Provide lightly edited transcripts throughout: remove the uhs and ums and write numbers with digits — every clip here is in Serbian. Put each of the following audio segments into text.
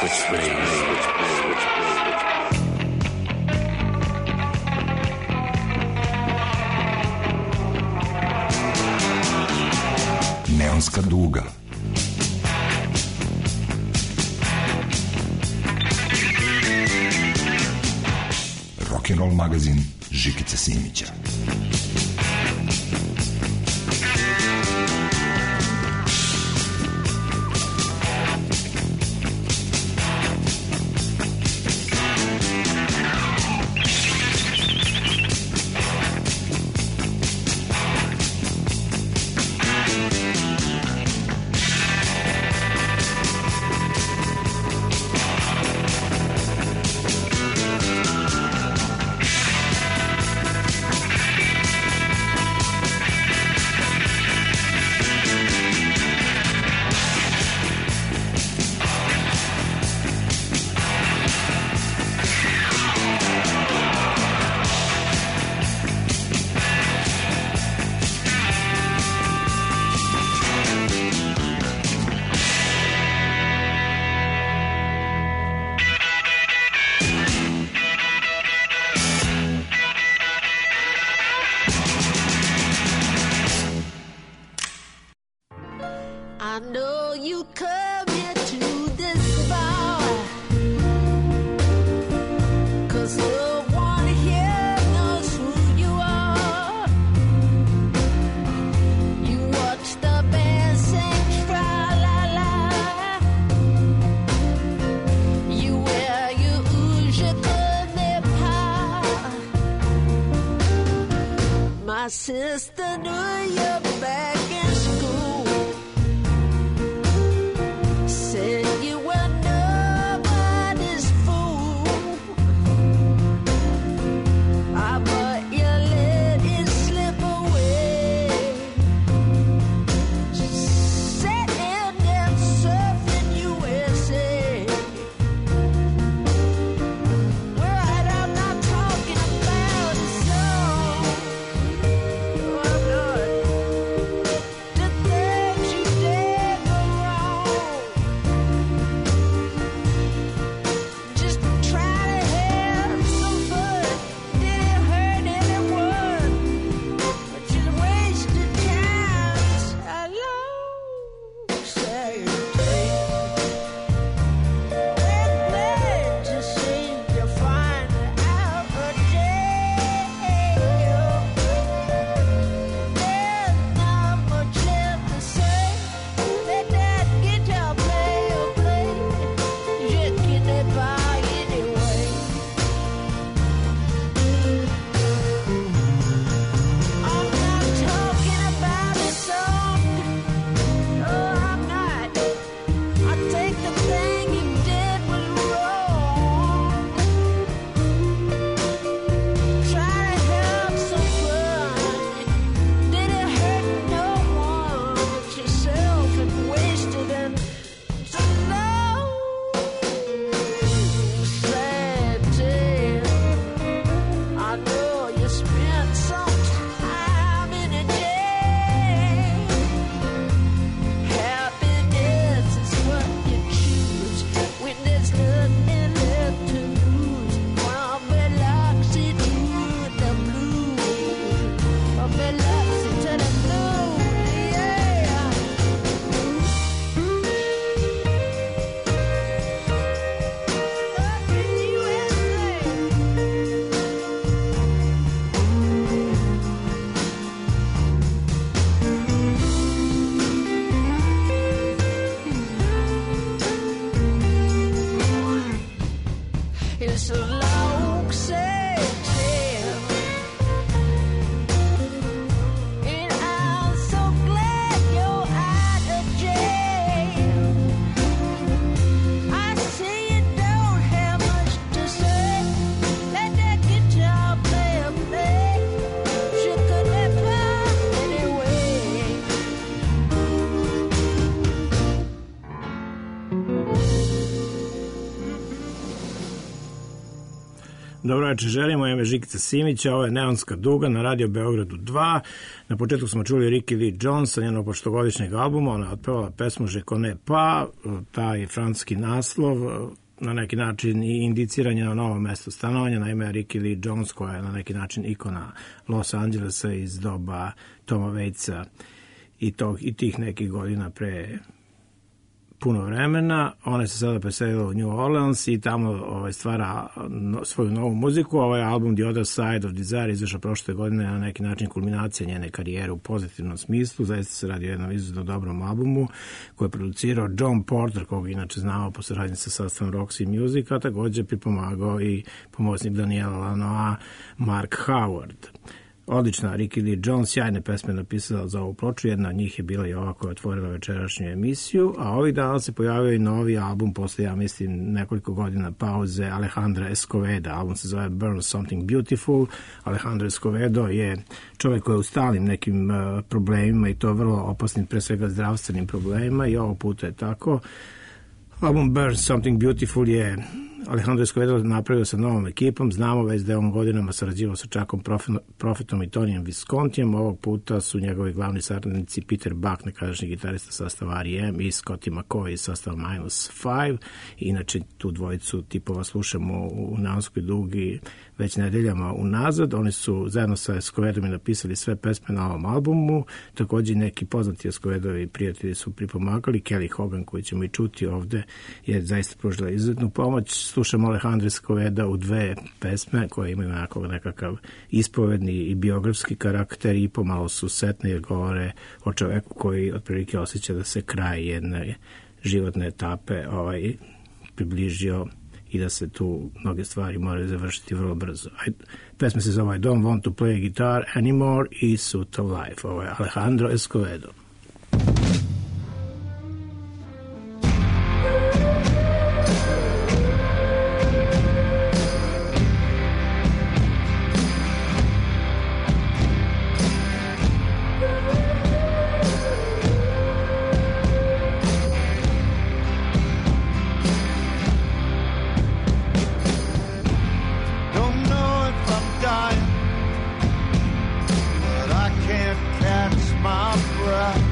Neonska duga. Rock'n'roll magazin Žikice Simića. My sister knew you back in school. Said you were nobody's fool. But you let it slip away. Sitting and surfing USA. Right, I'm not talking about a song. Dobro večer, želimo ime Žikica Simića, ovo je Neonska duga na Radio Beogradu 2. Na početku smo čuli Ricky Lee Jones sa njenog prošlogodišnjeg albuma, ona je otpevala pesmu Je connais pas, taj francuski naslov, na neki način i indiciranje na novo mesto stanovanja. Naime, Ricky Lee Jones, koja je na neki način ikona Los Angelesa iz doba Toma Waitsa i tih nekih godina pre puno vremena, ona se sada preselila u New Orleans i tamo stvara svoju novu muziku. Ovaj album The Other Side of Desire izašao prošle godine, na neki način kulminacija njene karijere u pozitivnom smislu. Zaista se radi o jednom izuzetno dobrom albumu koji je producirao John Porter, koga inače znao po saradnji sa sastavom Roxy Music, a također pripomagao i pomoćnik Daniela Lanoa Mark Howard. Odlična Ricky Lee Jones, sjajne pesme napisala za ovu ploču, jedna od njih je bila i ova koja je otvorila večerašnju emisiju, a ovih dana se pojavio i novi album posle, ja mislim, nekoliko godina pauze Alejandra Escoveda. Album se zove Burn Something Beautiful. Alejandro Escovedo je čovjek koji je u stalnim nekim problemima i to vrlo opasnim, pre svega zdravstvenim problemima, i ovog puta je tako. Album Burn Something Beautiful je Alejandro Escovedo napravio sa novom ekipom. Znamo već da je on godinama sarađivao sa Chuckom Prophetom i Tonyjem Viscontijem. Ovog puta su njegovi glavni saradnici Peter Buck, nekadašnji gitarista sastava R.E.M. i Scotty McCoy iz sastava Minus 5. Inače, tu dvojicu tipova slušamo u Neonskoj dugi već nedeljama unazad. Oni su zajedno sa Escovedom napisali sve pesme na ovom albumu. Također neki poznati Escovedovi prijatelji su pripomagali. Kelly Hogan, koji ćemo i čuti ovde, je zaista pružila izuzetnu pomoć. Slušamo Alejandra Escoveda u dve pesme koje imaju nekakav ispovedni i biografski karakter i pomalo su setne jer govore o čoveku koji otprilike osjeća da se kraj jedne životne etape približio i da se tu mnoge stvari moraju završiti vrlo brzo. Pesme se zove I Don't Want to Play Guitar Anymore i Suit of Life. Ovo je Alejandro Escovedo. Catch my breath.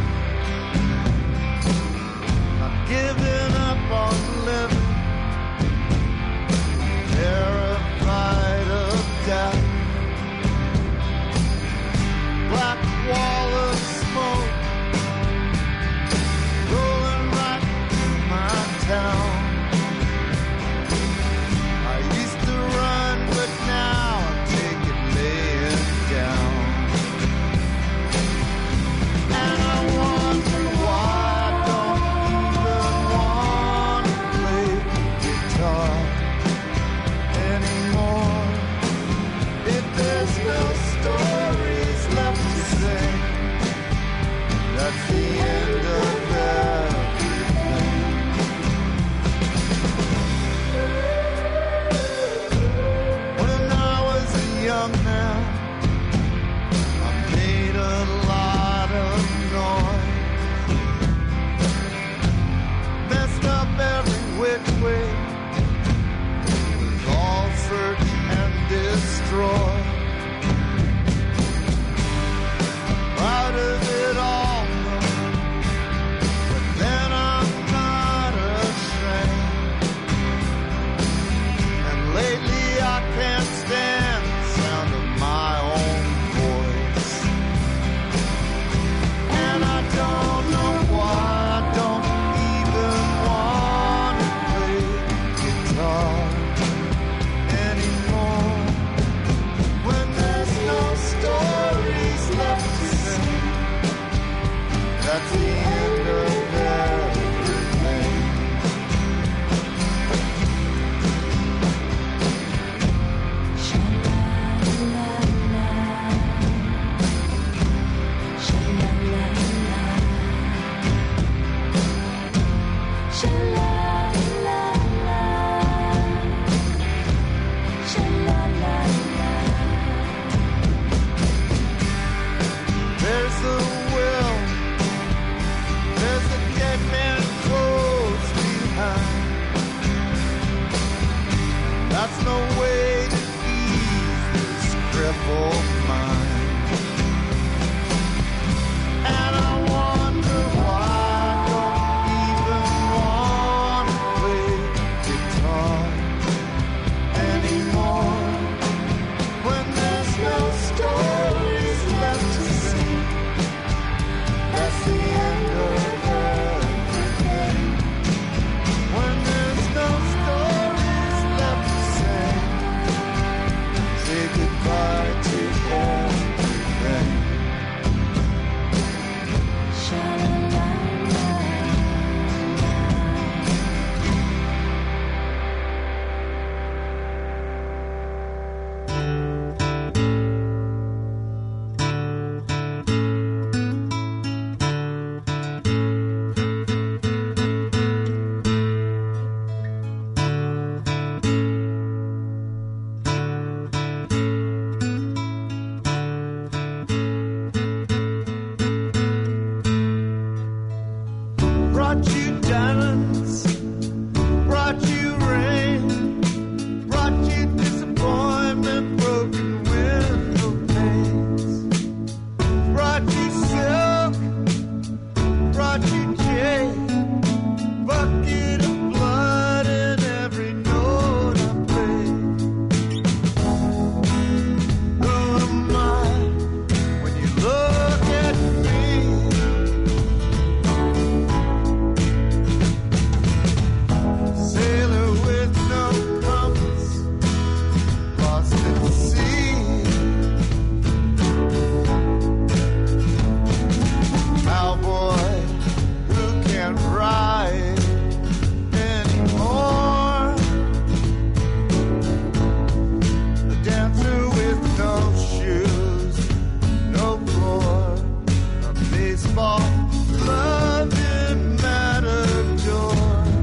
baseball, love him matador.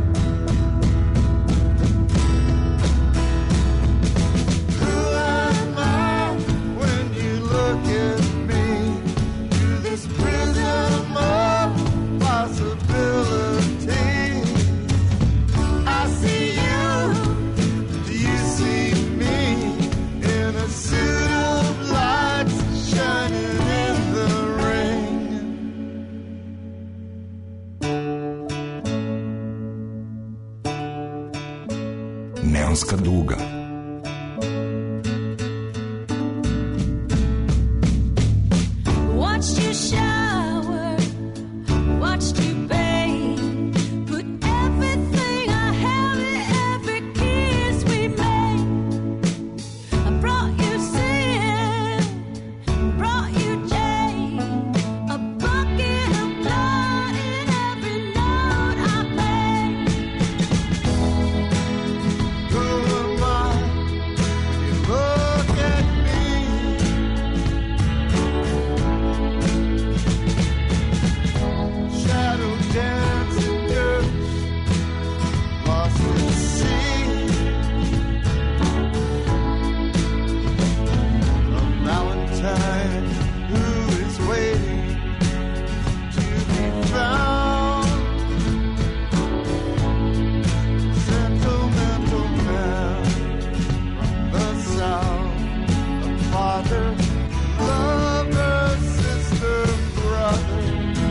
Who am I when you look at me through this prism of possibility? I see you, do you see me in a suit of lights shining in the rain? Neonska duga. Watched you shower, watched you bathe, put everything I held in every kiss we made. I brought you sin, brought you jade, a bucket of blood in every note I played. Who am I when you look at me? Shadow dancing girls lost at sea. A Valentine who is waiting to be found. Sentimental man from the south. A father, lover, sister, brother.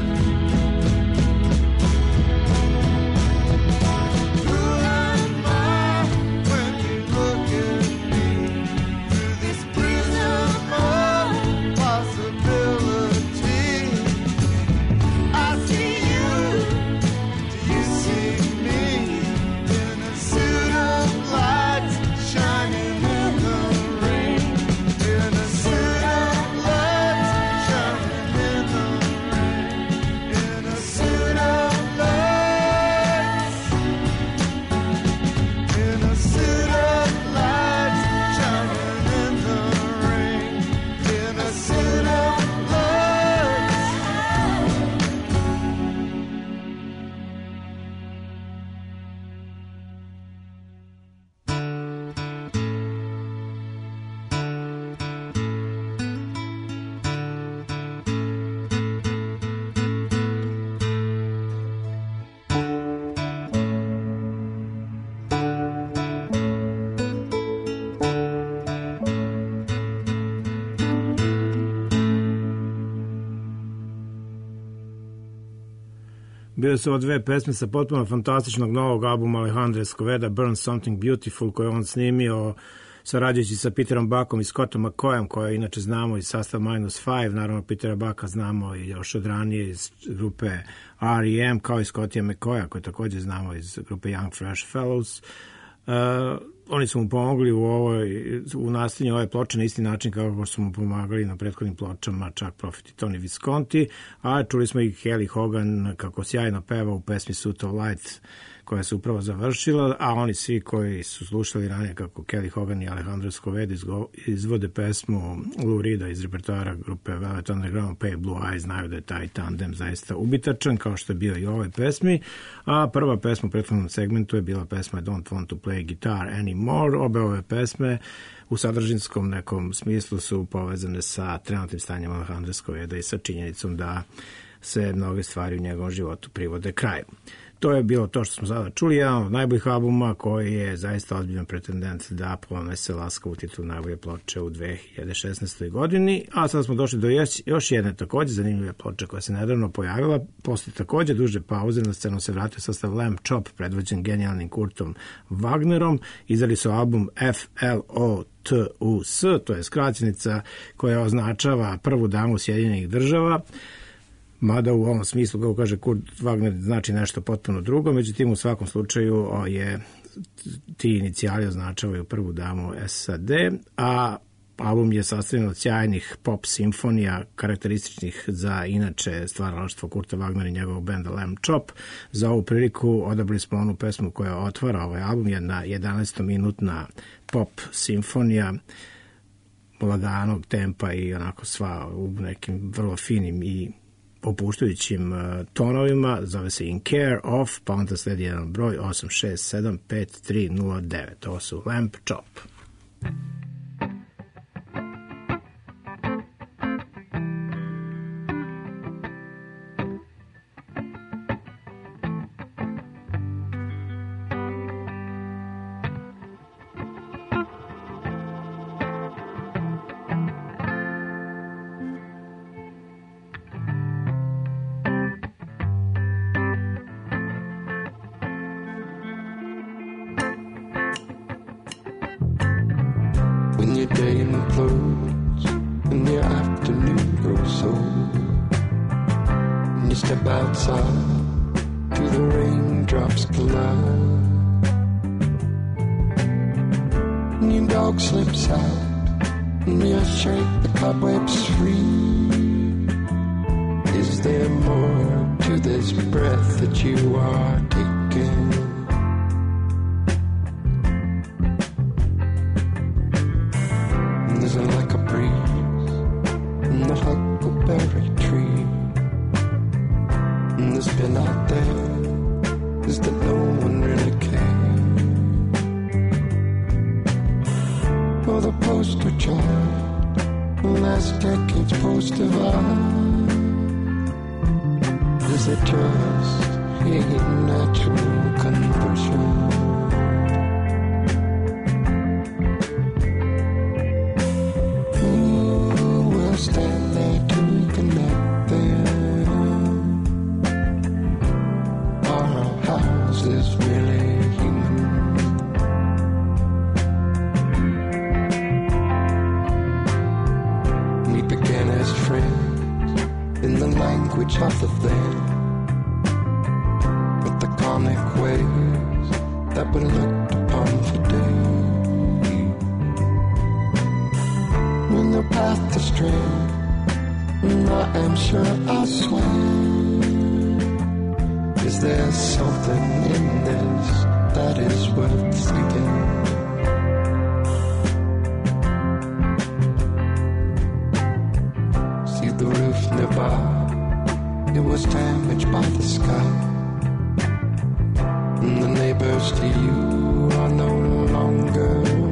Who am I when you look at me through this prism of possibility? I see you, do you see me in a suit of lights shining in the rain? In a suit of lights shining in the rain. In a suit of lights. In a suit of lights shining in the rain. In a suit of lights. Bile su ovo dve pesme sa potpuno fantastičnog novog albuma Alejandra Escoveda, Burn Something Beautiful, koju on snimio sarađujući sa Peterom Buckom i Scottom McCoyom, koje inače znamo iz sastava Minus Five. Naravno, Petera Bucka znamo i još od ranije iz grupe R.E.M., kao i Scottija McCoya, koje također znamo iz grupe Young Fresh Fellows. Oni su mu pomogli u nastavljanju ove ploče na isti način kako su mu pomagali na prethodnim pločama Chuck Prophet i Tony Visconti, a čuli smo i Kelly Hogan kako sjajno peva u pesmi Suit of Light koja se upravo završila, a oni svi koji su slušali ranije kako Kelly Hogan i Alejandro Escovedo izvode pesmu Lou Reeda iz repertoara grupe Velvet Underground, Pale Blue Eyes, znaju da je taj tandem zaista ubitačan, kao što je bio i u ovoj pesmi. A prva pesma u prethodnom segmentu je bila pesma I Don't Want to Play Guitar Anymore. Obe ove pesme u sadržinskom nekom smislu su povezane sa trenutnim stanjem Alejandra Escoveda i sa činjenicom da se mnoge stvari u njegovom životu privode kraju. To je bilo to što smo sada čuli, jedan od najboljih albuma koji je zaista ozbiljan pretendent da ponese laskavu titulu najbolje ploče u 2016. godini, a sada smo došli do još jedne također zanimljive ploče koja se nedavno pojavila. Posle također duže pauze na scenu se vratio sastav Lamb Chop predvođen genijalnim Kurtom Wagnerom. Izdali su album FLOTUS, to je skraćenica koja označava prvu damu Sjedinjenih Država, mada u ovom smislu, kako kaže Kurt Wagner, znači nešto potpuno drugo, međutim u svakom slučaju ti inicijali označavaju prvu damu SAD, a album je sastavljen od sjajnih pop simfonija karakterističnih za inače stvaralaštvo Kurta Wagnera i njegovog benda Lamb Chop. Za ovu priliku odabrali smo onu pesmu koja otvara ovaj album, jedna 11-minutna pop simfonija laganog tempa i onako sva u nekim vrlo finim i opuštajućim tonovima, zove se In Care Of, pa onda sledi jedan broj 8675309. Ovo su Lamp Chop. When your day implodes and your afternoon grows old, and you step outside till the raindrops collide, and your dog slips out and you shake the cobwebs free. Is there more to this breath that you are taking? Like a breeze in the huckleberry tree, and the spin out there is that no one really cares. For the poster child, last decade's poster vibe, is it just a natural conversion? Stand there to connect them. Are our houses really human? We began as friends in the language of the then, with the comic ways that we looked upon for days. In the path to stray, I am sure I swear. Is there something in this that is worth seeking? See the roof nearby, it was damaged by the sky, and the neighbors to you are no longer.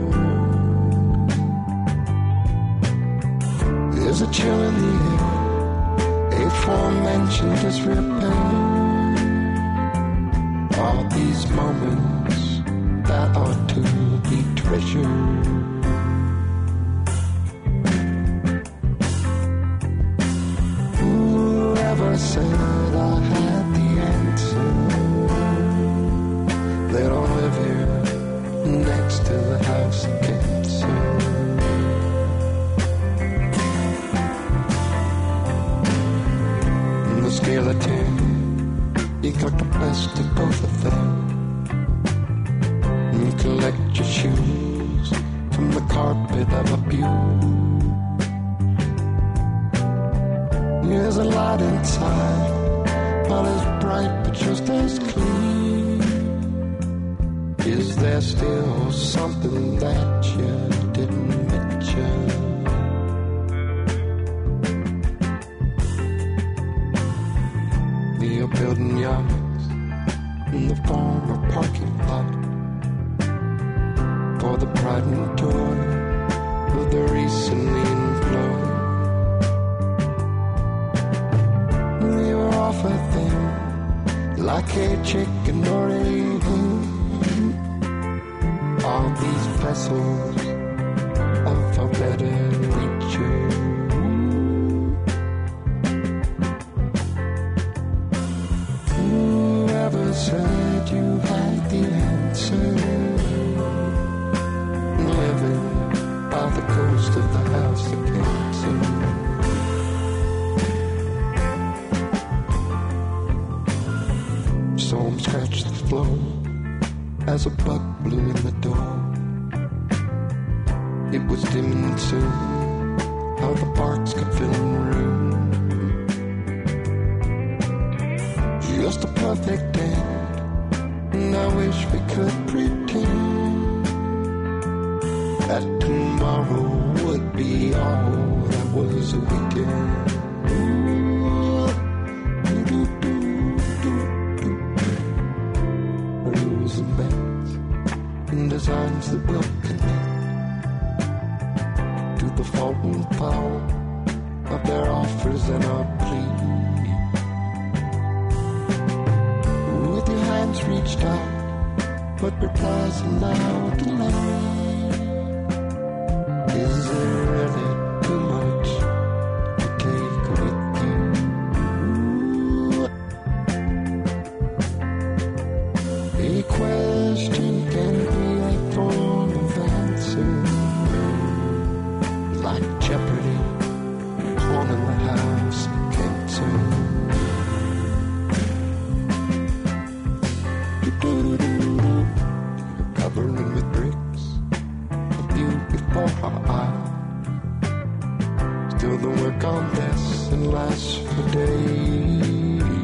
There's a chill in the air, aforementioned disrepair. All these moments that are to be treasured. Whoever said I had the answer, they don't live here next to the house of cancer. Skeleton, you got the best of both of them. You collect your shoes from the carpet of abuse. There's a light inside, not as bright but just as clean. Is there still something that you didn't mention? You're building yards in the former parking lot for the pride and joy of the recently employed. You're off a thing like a chicken or a hen. All these vessels of a better nature. Whoever said you had the answer, living by the coast of the house of cancer. Storm scratched the floor as a bug blew in the door. It was dim and soon, how the parks could fill in the room. Just a perfect end, and I wish we could pretend that tomorrow would be all that was a weekend. Ooh, that will connect to the Fulton power of their offers and our plea. With your hands reached out, but replies are now delayed. Is there really too much to take with you? A question can be a form of answer, like Jeopardy, haunting the house of cancer. You're covering with bricks of you before our eyes. Still the work on this and lasts for days.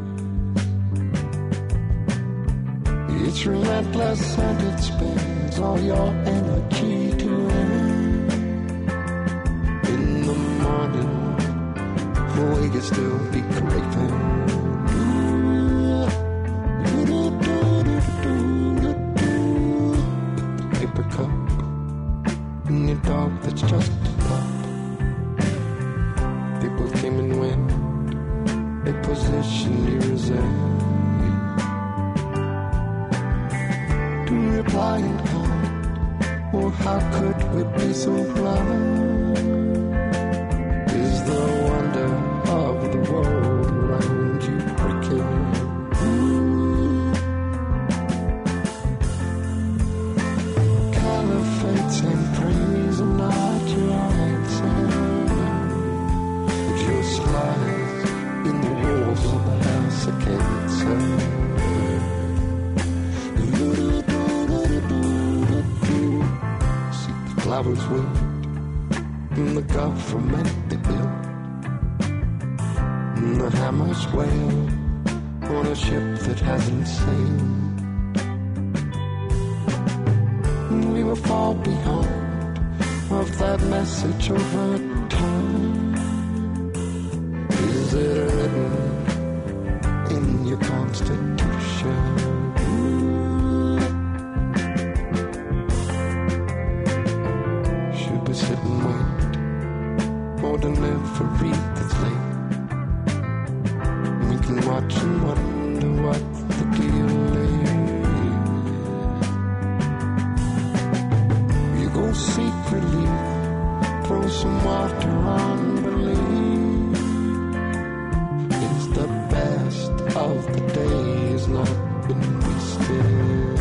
It's relentless and it spends all your energy to end. In the morning, we can still be craving. Paper cup and your dog that's just a pup. People came and went, a position you resent. To reply in kind, or how could we be so blind? Is the wonder of the world around you breaking? Caliphates and praise are not your answer. But your slides in the walls of the house of cancer. See the flowers wilt in the government they built. And the hammers wail on a ship that hasn't sailed. We were far behind of that message over time. Is it written in your constitution? Should we sit and wait for delivery that's late? We can watch and wonder what the deal is. You go seek relief, throw some water on belief. It's the best of the day has not been wasted.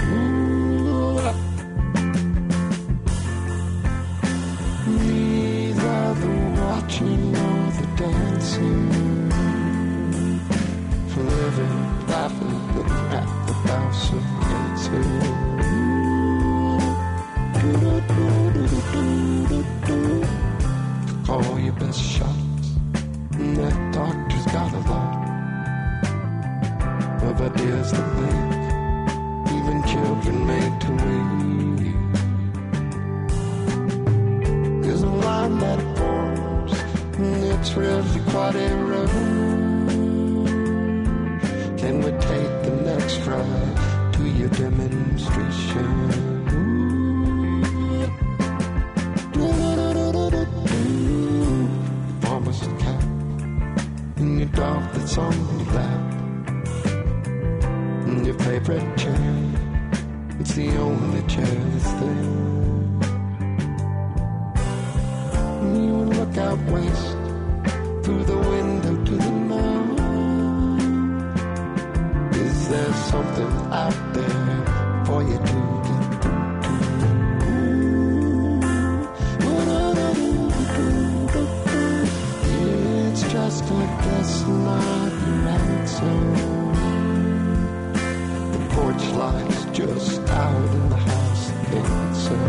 Neither the watching nor the dancing. Living, laughing, looking at the house of cancer. Call your best shots, and that doctor's got a lot of ideas that make even children made to weep. There's a line that forms, and it's really quite a road. Can we take the next ride to your demonstration? Farmer's cap and your dog that's on your lap, and your favorite chair, it's the only chair that's there. And you would look out west through the window to the mountain. Is there something out there for you to get through to? It's just a guess, not your answer. The porch lights just out in the house of cancer.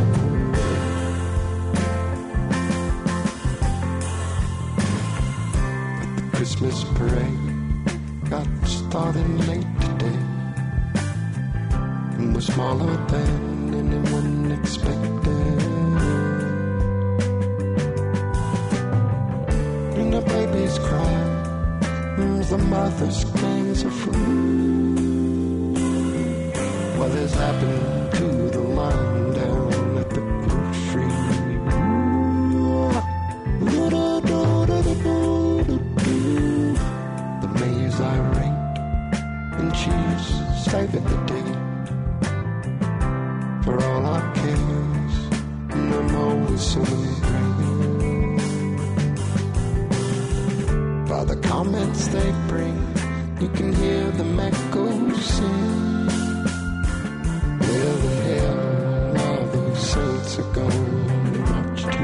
But the Christmas parade got started late today, and was smaller than anyone expected. And the babies cry, and the mothers gangs are free. What has happened to the line down at the date for all our cares, and I'm always celebrating by the comments they bring. You can hear them echoes sing. Where the hell are those saints are going to march to?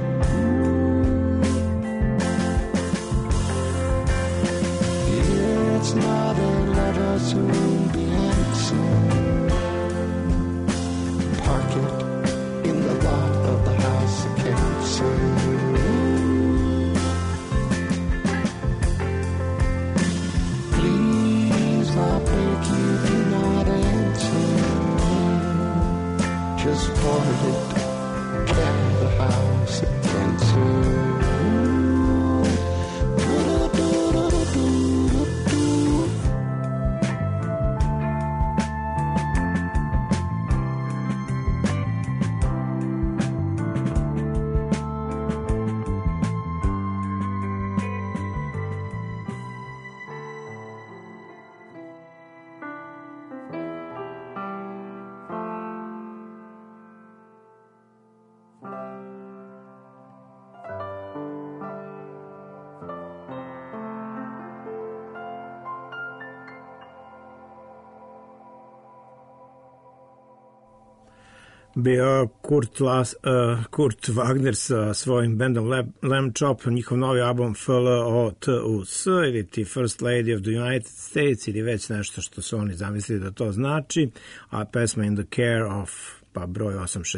Yeah, it's not a letter to be answered. Park it in the lot of the house of cancer. Please, I beg you, do not answer. Just board it, carry the house of cancer. bio Kurt Wagner sa svojim bandom Lamb Chop, njihov novi album FLOTUS ili ti First Lady of the United States ili već nešto što su oni zamislili da to znači, a pesma In the Care of pa broj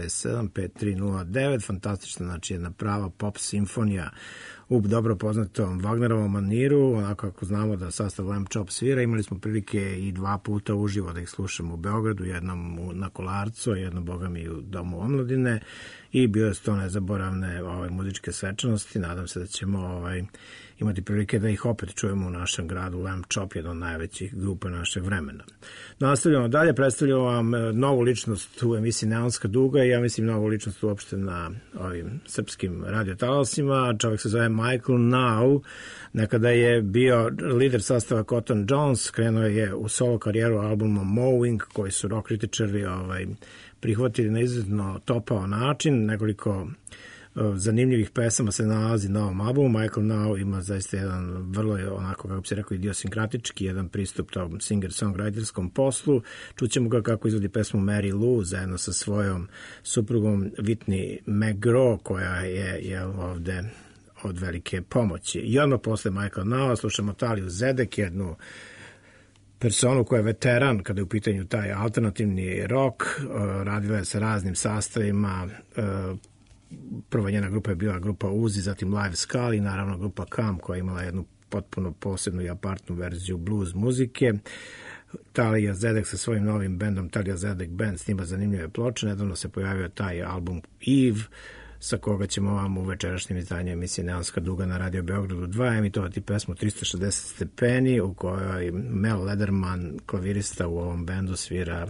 867-5309, fantastična, znači jedna prava pop simfonija u dobro poznatom Wagnerovom maniru, onako ako znamo da sastav Lamb Chop svira. Imali smo prilike i 2 puta uživo da ih slušamo u Beogradu, jednom na Kolarcu, jednom bogami u Domu omladine i bile su to nezaboravne muzičke svečanosti. Nadam se da ćemo imati prilike da ih opet čujemo u našem gradu. Lamb Chop, jedna od najvećih grupa našeg vremena. Nastavljamo dalje, predstavljamo vam novu ličnost u emisiji Neonska duga i ja mislim novu ličnost uopšte na ovim srpskim radiotalasima. Čovjek se zove Michael Now, nekada je bio lider sastava Cotton Jones, krenuo je u solo karijeru albumom Mowing, koji su rock kritičari prihvatili na izuzetno topao način. Nekoliko zanimljivih pesama se nalazi na ovom albumu. Michael Now ima zaista jedan vrlo, onako kako bi se rekao, idiosinkratički jedan pristup tom singer-songwriterskom poslu. Čućemo ga kako izvodi pesmu Mary Lou zajedno sa svojom suprugom Whitney McGraw, koja je ovde od velike pomoći. I odmah posle Michael Now slušamo Taliju Zedek, jednu personu koja je veteran kada je u pitanju taj alternativni rock, radila je sa raznim sastavima. Prva njena grupa je bila grupa Uzi, zatim Live Skull i naravno grupa Cam, koja je imala jednu potpuno posebnu i apartnu verziju blues muzike. Talija Zedek sa svojim novim bendom Talija Zedek Band snima zanimljive ploče. Nedavno se pojavio taj album Eve, sa koga ćemo vam u večerašnjem izdanju emisije Neonska duga na Radio Beogradu 2 emitovati pesmu 360 stepeni, u kojoj Mel Lederman, klavirista u ovom bendu, svira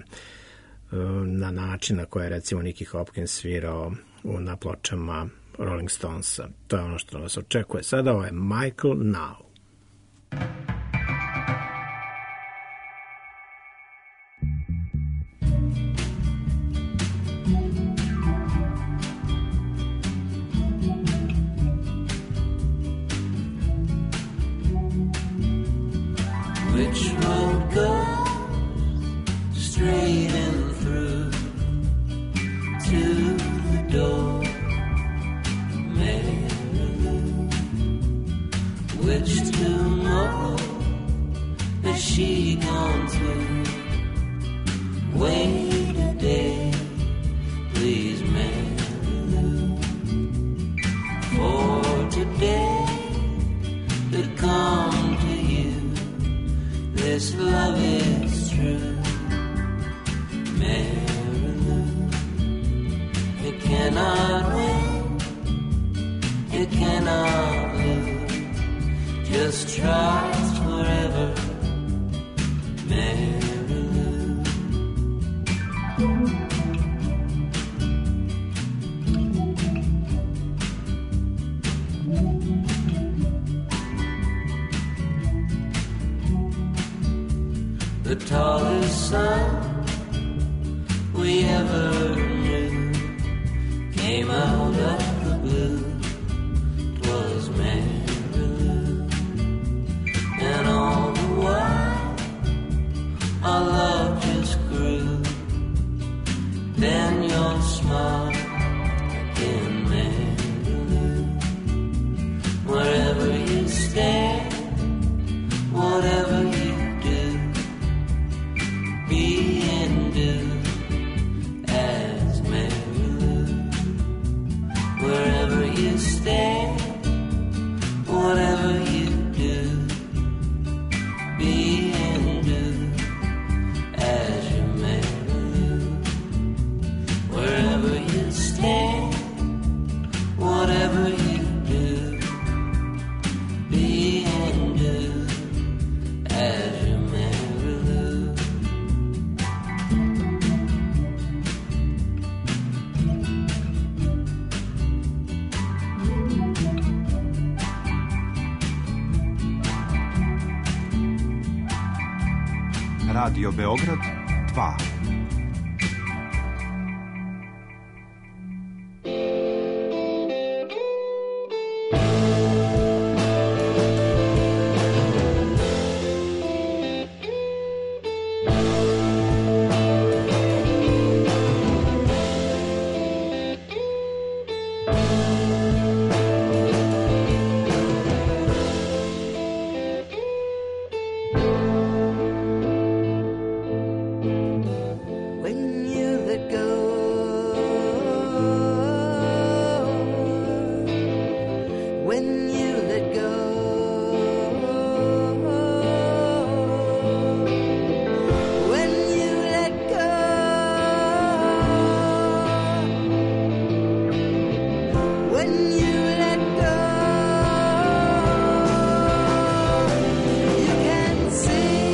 na način na koji je recimo Nicky Hopkins svirao na pločama Rolling Stonesa. To je ono što nas očekuje. Sada ovo je Michael Now. Which road goes straight and through to the door, Mary? Which tomorrow has she gone to? Wait a day, please, Mary, for today to come to you. This love is true, Mary Lou. It cannot win, it cannot lose. Just tries forever, Mary Lou. the tallest sun we ever knew came out of the blue. 'Twas Mary Lou, and all the while our love just grew. Then your smile again, Mary Lou. Wherever you stand, whatever you do, be and do as Mary Lou. Wherever you stand, whatever you do, be and do as your Mary Lou. Wherever you stand, whatever you do, be and do as your Mary Lou. Radio Beograd 2. When you let go, when you let go, when you let go, when you let go, you can see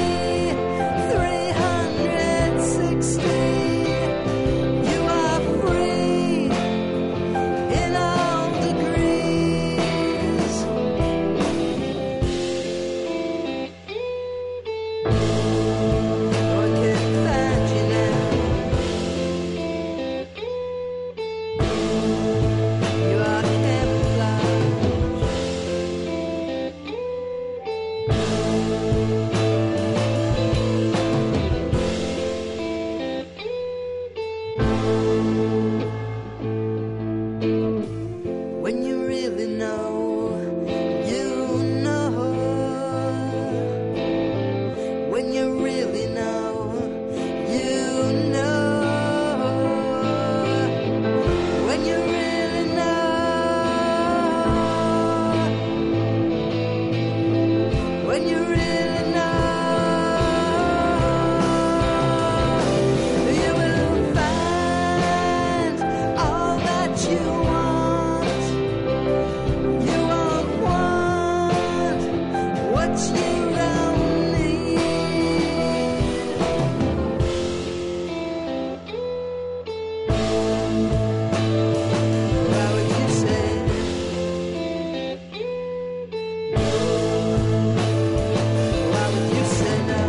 360. You are free in all degrees. I can't find you now. You are camouflage. When you really know, you know. When you really know, you know. When you really know, when you really know, you will find all that you want. You won't want what you don't need. Why would you say? Why would you say no?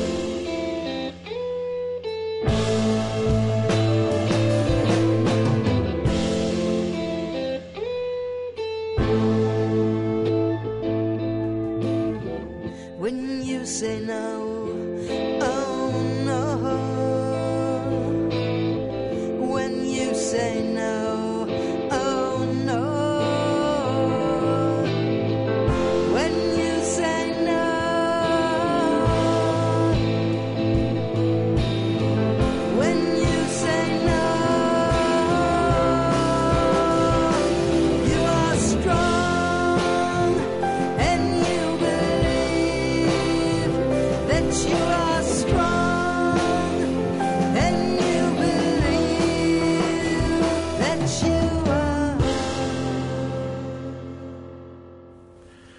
When you say no, oh no. When you say no, oh no. When you say no, when you say no, you are strong and you believe that you are strong and you believe that you are. Da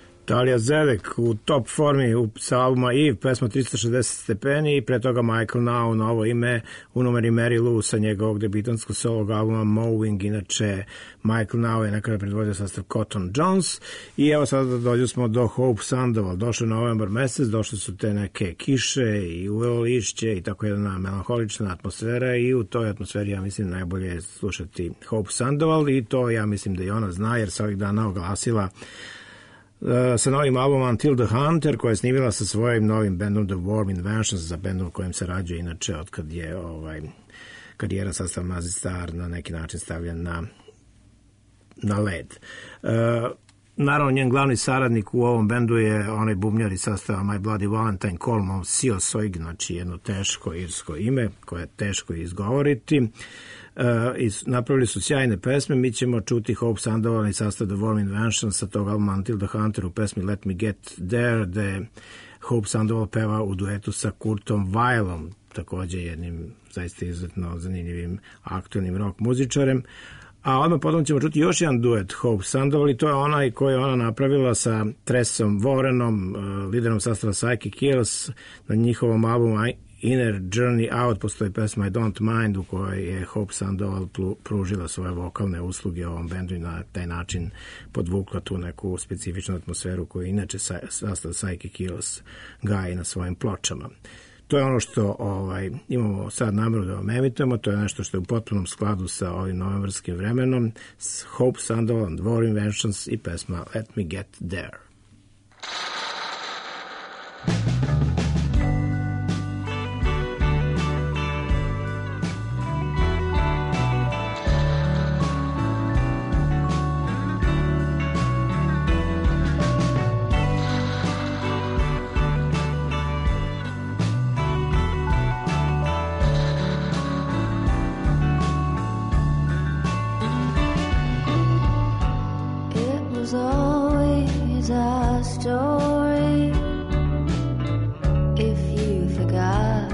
Alija Zedek u top formi sa albuma Eve, pesma 360 stepeni, i pre toga Michael Now, novo ime u numeri Mary Lou sa njegovog debitanskog solog albuma Mowing. Inače, Michael Now je nekada predvodio sastav Cotton Jones. I evo sada dođu smo do Hope Sandoval. Došao je novembar mesec, došle su te neke kiše i uvelo lišće i tako jedna melanholična atmosfera, i u toj atmosferi ja mislim najbolje je slušati Hope Sandoval, i to ja mislim da i ona zna, jer se ovih dana oglasila sa novim albumom Until the Hunter, koja je snimila sa svojim novim bandom The Warm Inventions, za bandom kojim se rađuje inače od kad je karijera sastav Mazzy Star na neki način stavljen na led. Naravno, njen glavni saradnik u ovom bendu je onaj bubnjar iz sastava My Bloody Valentine, Colm Sio Soig, znači jedno teško irsko ime koje je teško izgovoriti. Napravili su sjajne pesme. Mi ćemo čuti Hope Sandoval i sastav The Warm Inventions sa tog albuma Until the Hunter u pesmi Let Me Get There, gde Hope Sandoval peva u duetu sa Kurtom Weilom, takođe jednim zaista izuzetno zanimljivim aktualnim rock muzičarem. A odmah potom ćemo čuti još jedan duet Hope Sandoval, i to je onaj koji je ona napravila sa Tresom Warrenom, liderom sastava Psychic Kills. Na njihovom albumu Inner Journey Out postoji pesma I Don't Mind, u kojoj je Hope Sandoval pružila svoje vokalne usluge ovom bendu i na taj način podvukla tu neku specifičnu atmosferu koju inače sastav Psychic Kills gaji na svojim pločama. To je ono što imamo sad nameru da vam emitujemo, to je nešto što je u potpunom skladu sa ovim novembarskim vremenom. Hope Sandoval and War Inventions i pesma Let Me Get There. Always a story if you forgot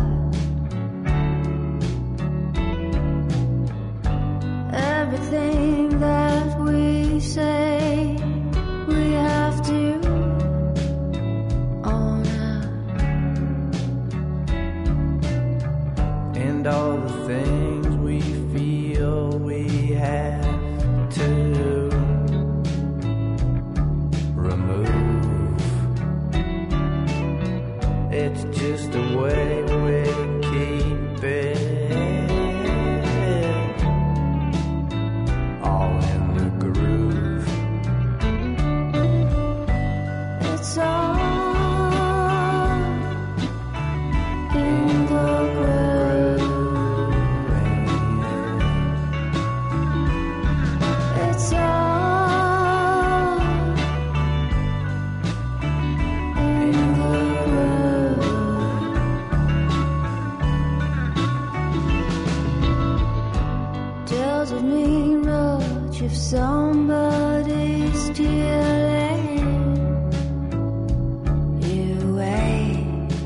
everything that we say we have to own up, and all the things we feel we have to remove. It's just the way we keep it all in the groove. it's all in the groove. It's all in the groove. Doesn't mean much if somebody's stealing you away.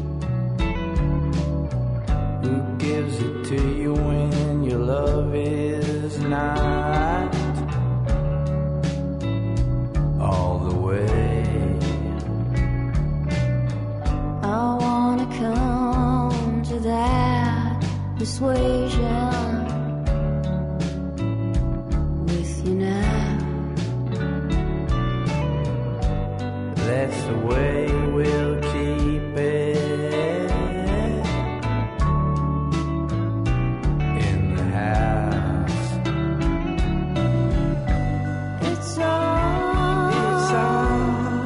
Who gives it to you when your love is not all the way? I wanna come to that persuasion with you now. That's the way we'll keep it in the house. It's all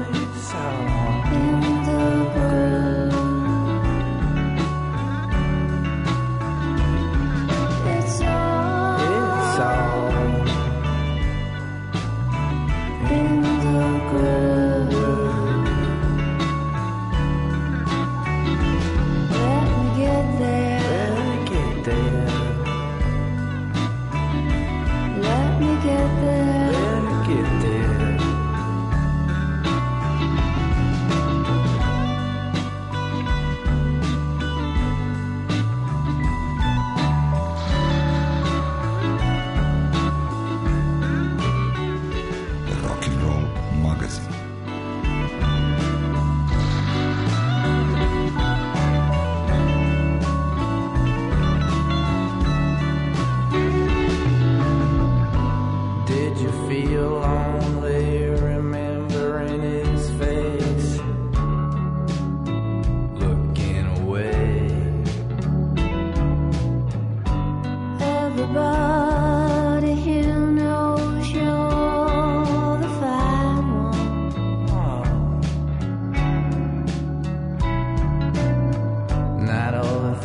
in the groove. It's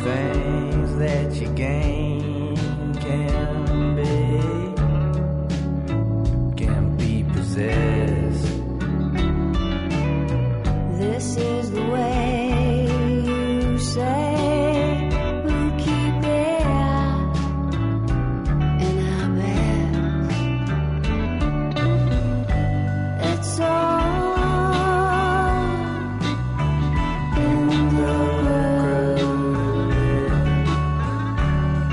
things that you gain can be possessed. This is the way you say we'll keep it in our best. It's all in the world.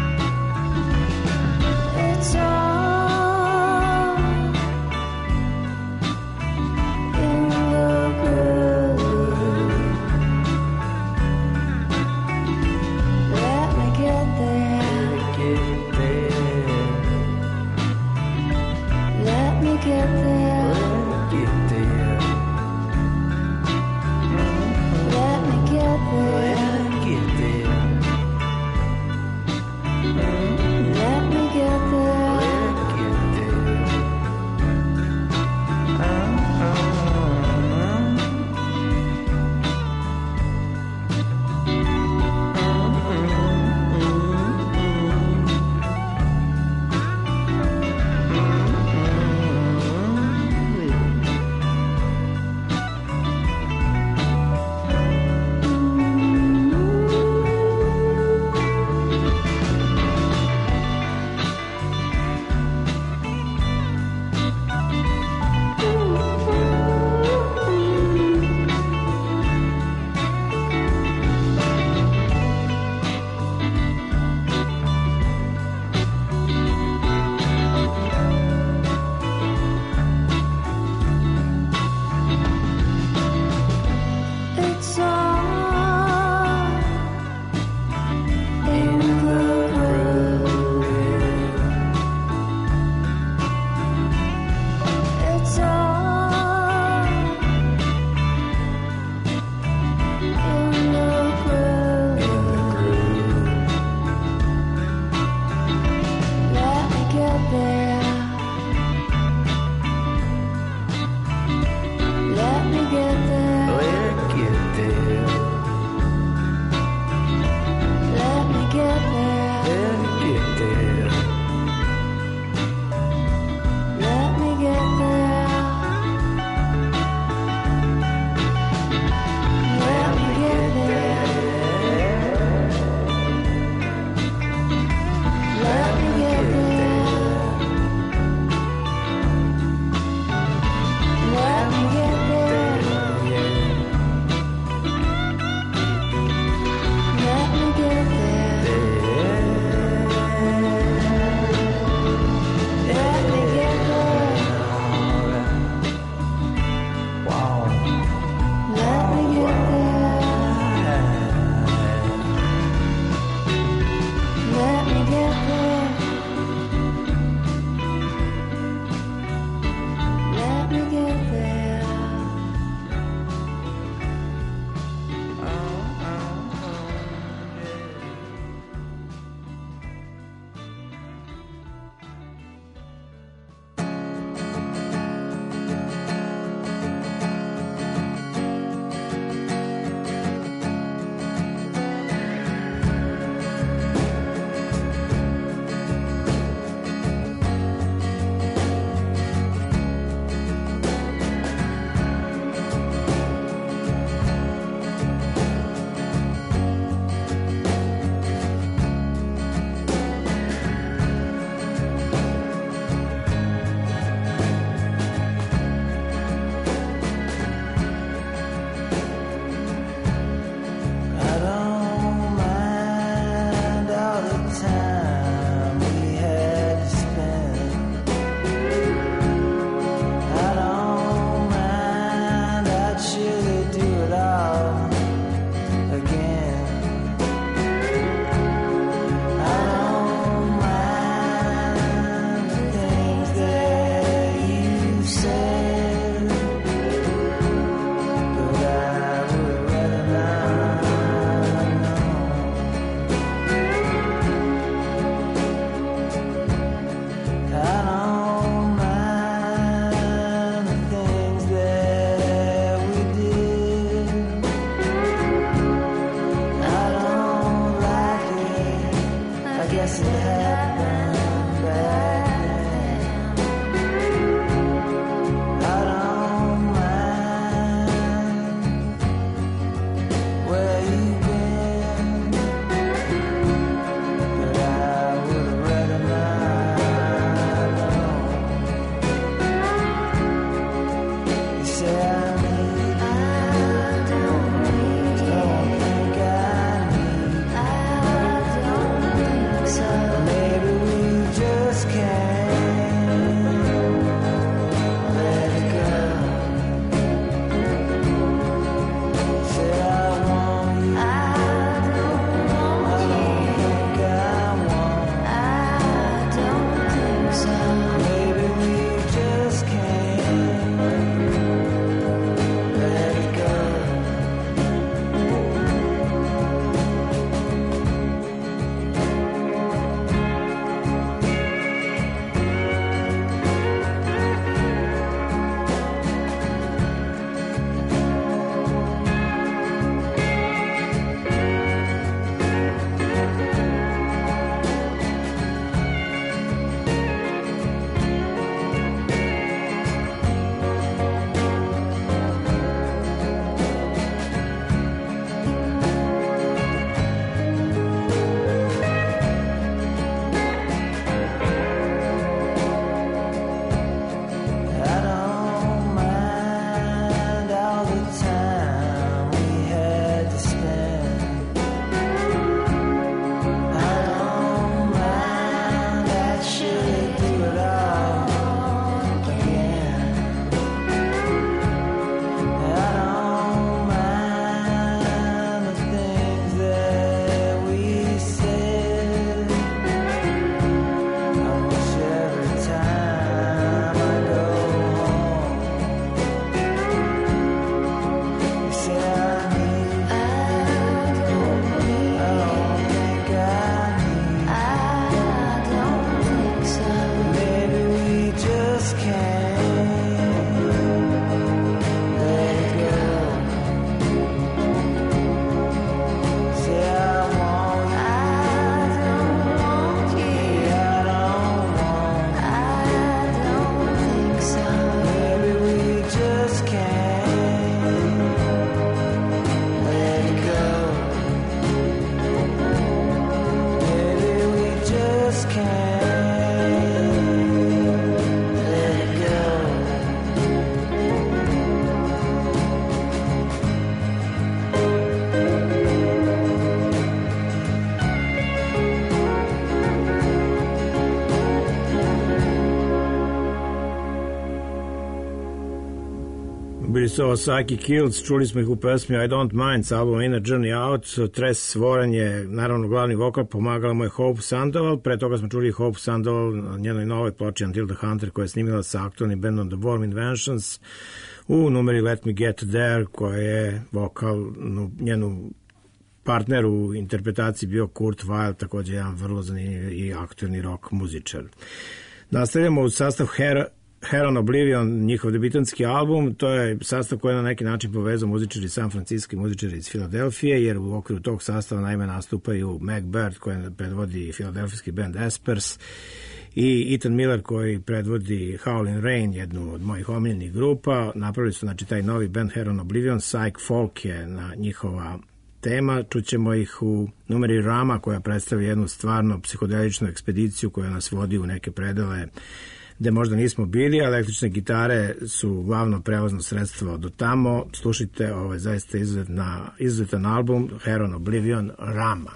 su ovo Psychic Kills, čuli smo ih u pesmi I Don't Mind s albuma Inner Journey Out. Tres Warren je naravno glavni vokal, pomagala mu je Hope Sandoval, pre toga smo čuli Hope Sandoval na njenoj novoj ploči Until the Hunter koja je snimila sa aktualnim bandom The Warm Inventions u numeri Let Me Get There koja je vokal, njenu partner u interpretaciji bio Kurt Weill, također jedan vrlo zanimljiv i aktualni rock muzičar. Nastavljamo u sastav Heron Oblivion, njihov debitanski album. To je sastav koji je na neki način povezao muzičari San Francisco i muzičari iz Filadelfije, jer u okviru tog sastava naime nastupaju Mac Bird koji predvodi filadelfijski band Espers i Ethan Miller koji predvodi Howlin' Rain, jednu od mojih omiljenih grupa. Napravili su znači taj novi band Heron Oblivion, Psych Folk je na njihova tema. Čućemo ih u numeri Rama koja predstavlja jednu stvarno psihodeličnu ekspediciju koja nas vodi u neke predele gde možda nismo bili, a električne gitare su glavno prevozno sredstvo do tamo. Slušajte, ovo je zaista izuzetan album Heron Oblivion, Rama.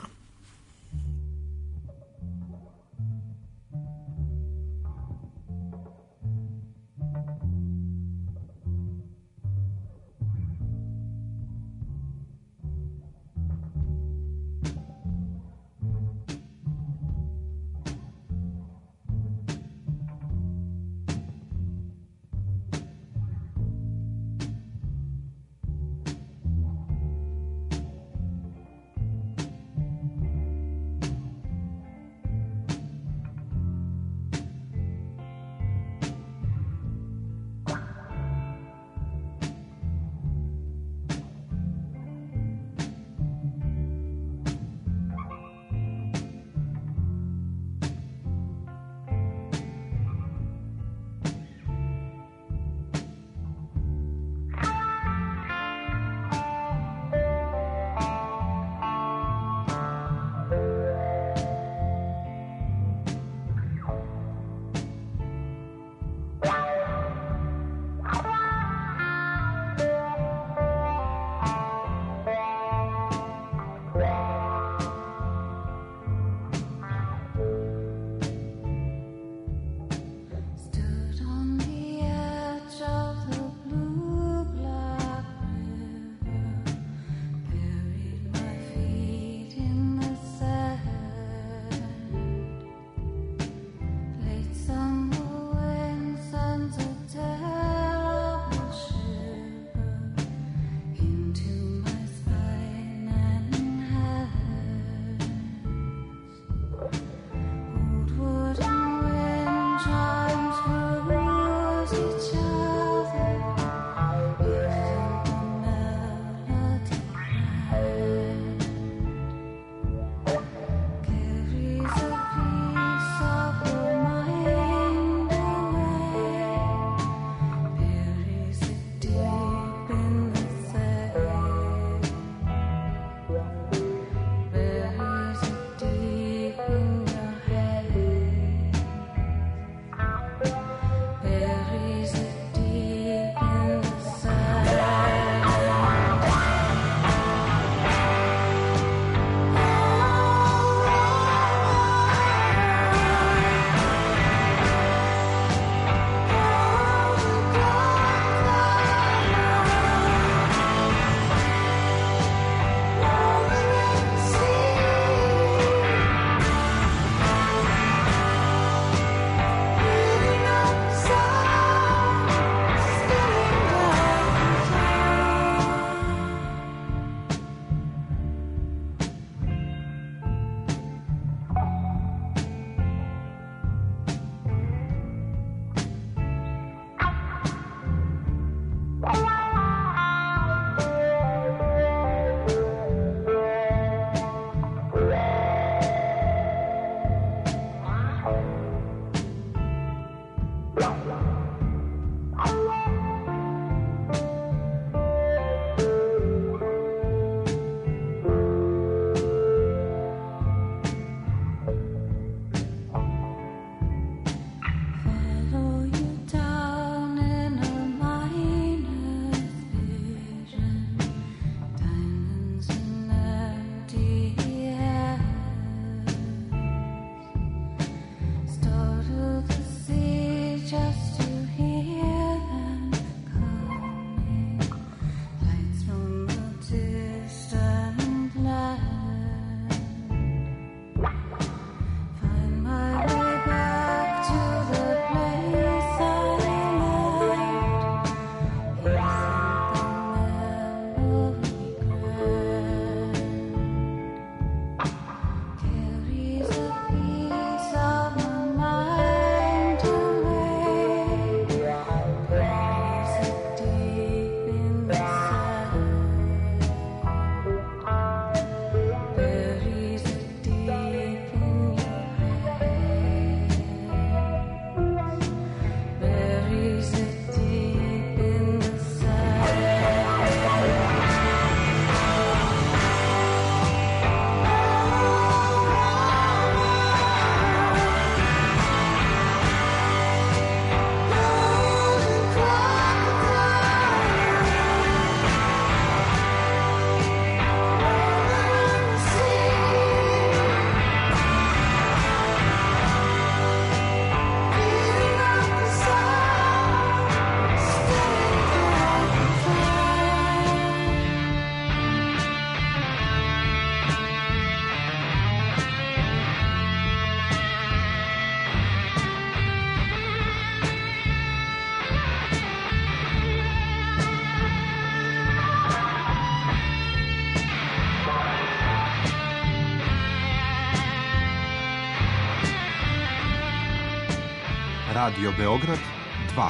Radio Beograd 2.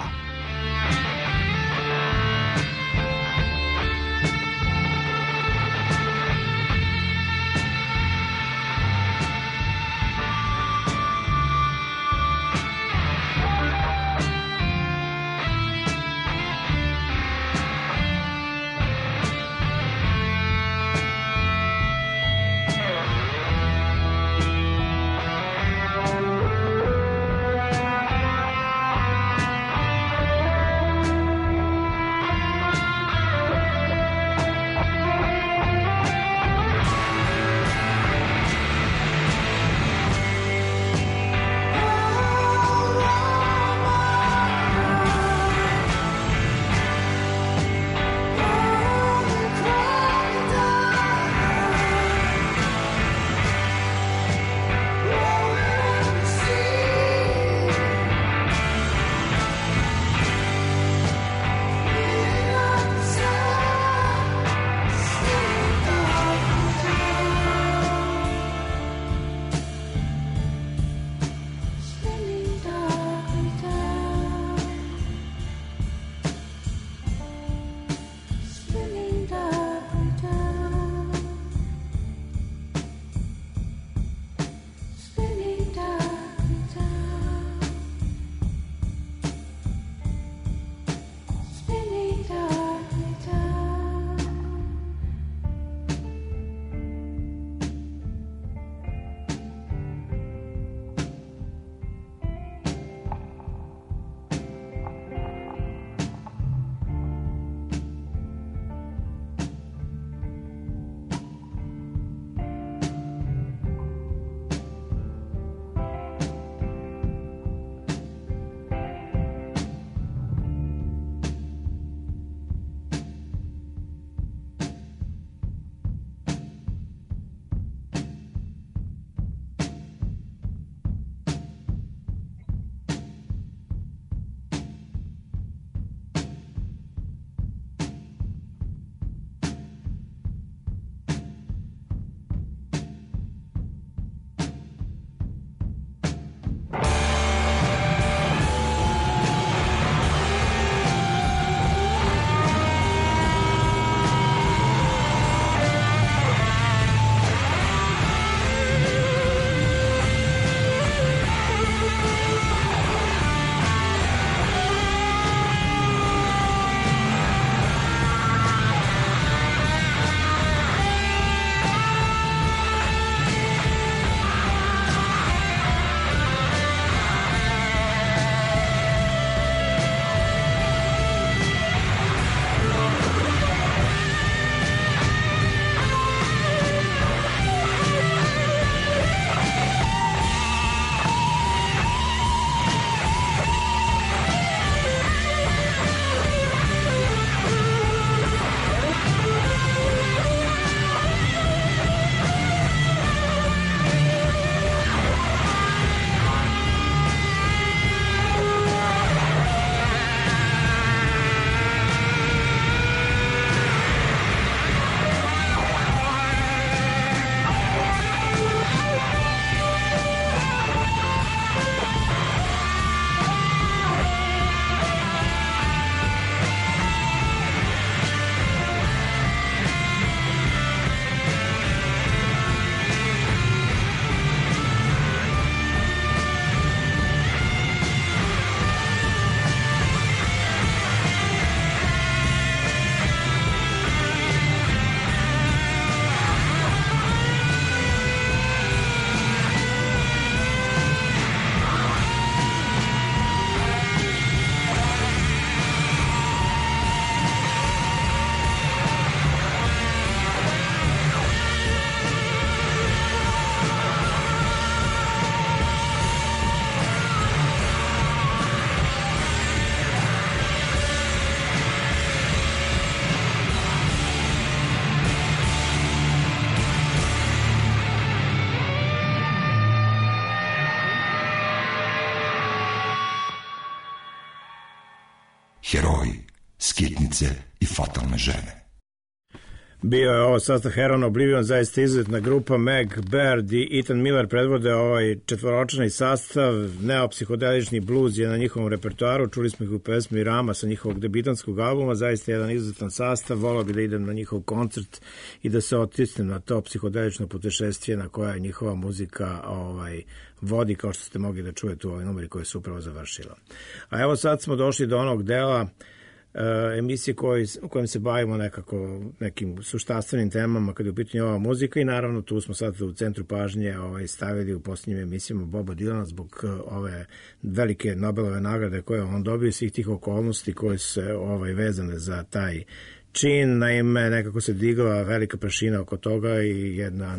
Heroji, skitnice i fatalne žene. Bio je ovo sastav Heron Oblivion, zaista izuzetna grupa. Meg Baird i Ethan Miller predvode ovaj četvoročlani sastav. Neopsihodelični blues je na njihovom repertoaru. Čuli smo ih u pesmi Rama sa njihovog debitanskog albuma. Zaista jedan izuzetan sastav. Volao bi da idem na njihov koncert i da se otisnem na to psihodelično putešestvije na koja njihova muzika vodi, kao što ste mogli da čujete u ovoj numeri koja se upravo završila. A evo sad smo došli do onog dela emisije u kojem se bavimo nekim suštastvenim temama kada je u pitanju ova muzika i naravno tu smo sad u centru pažnje stavili u posljednjim emisijama Boba Dylana zbog ove velike Nobelove nagrade koje on dobio, svih tih okolnosti koje su vezane za taj čin. Naime, nekako se digla velika prašina oko toga i jedan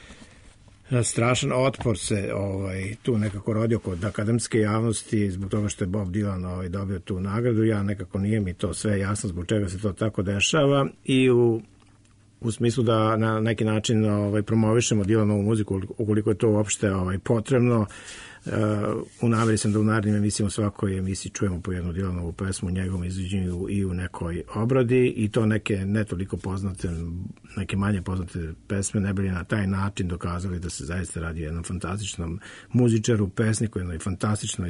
strašan otpor se tu nekako rodio kod akademske javnosti zbog toga što je Bob Dylan dobio tu nagradu. Ja nekako nije mi to sve jasno zbog čega se to tako dešava i u smislu da na neki način promovišemo Dylanovu muziku ukoliko je to uopšte potrebno. U nameri sam da u narednim emisijama, u svakoj emisiji čujemo po jednu Dylanovu pesmu u njegovom izvođenju i u nekoj obradi i to neke ne toliko poznate, neke manje poznate pesme ne bili na taj način dokazali da se zaista radi o jednom fantastičnom muzičaru, pesniku, jednoj fantastičnoj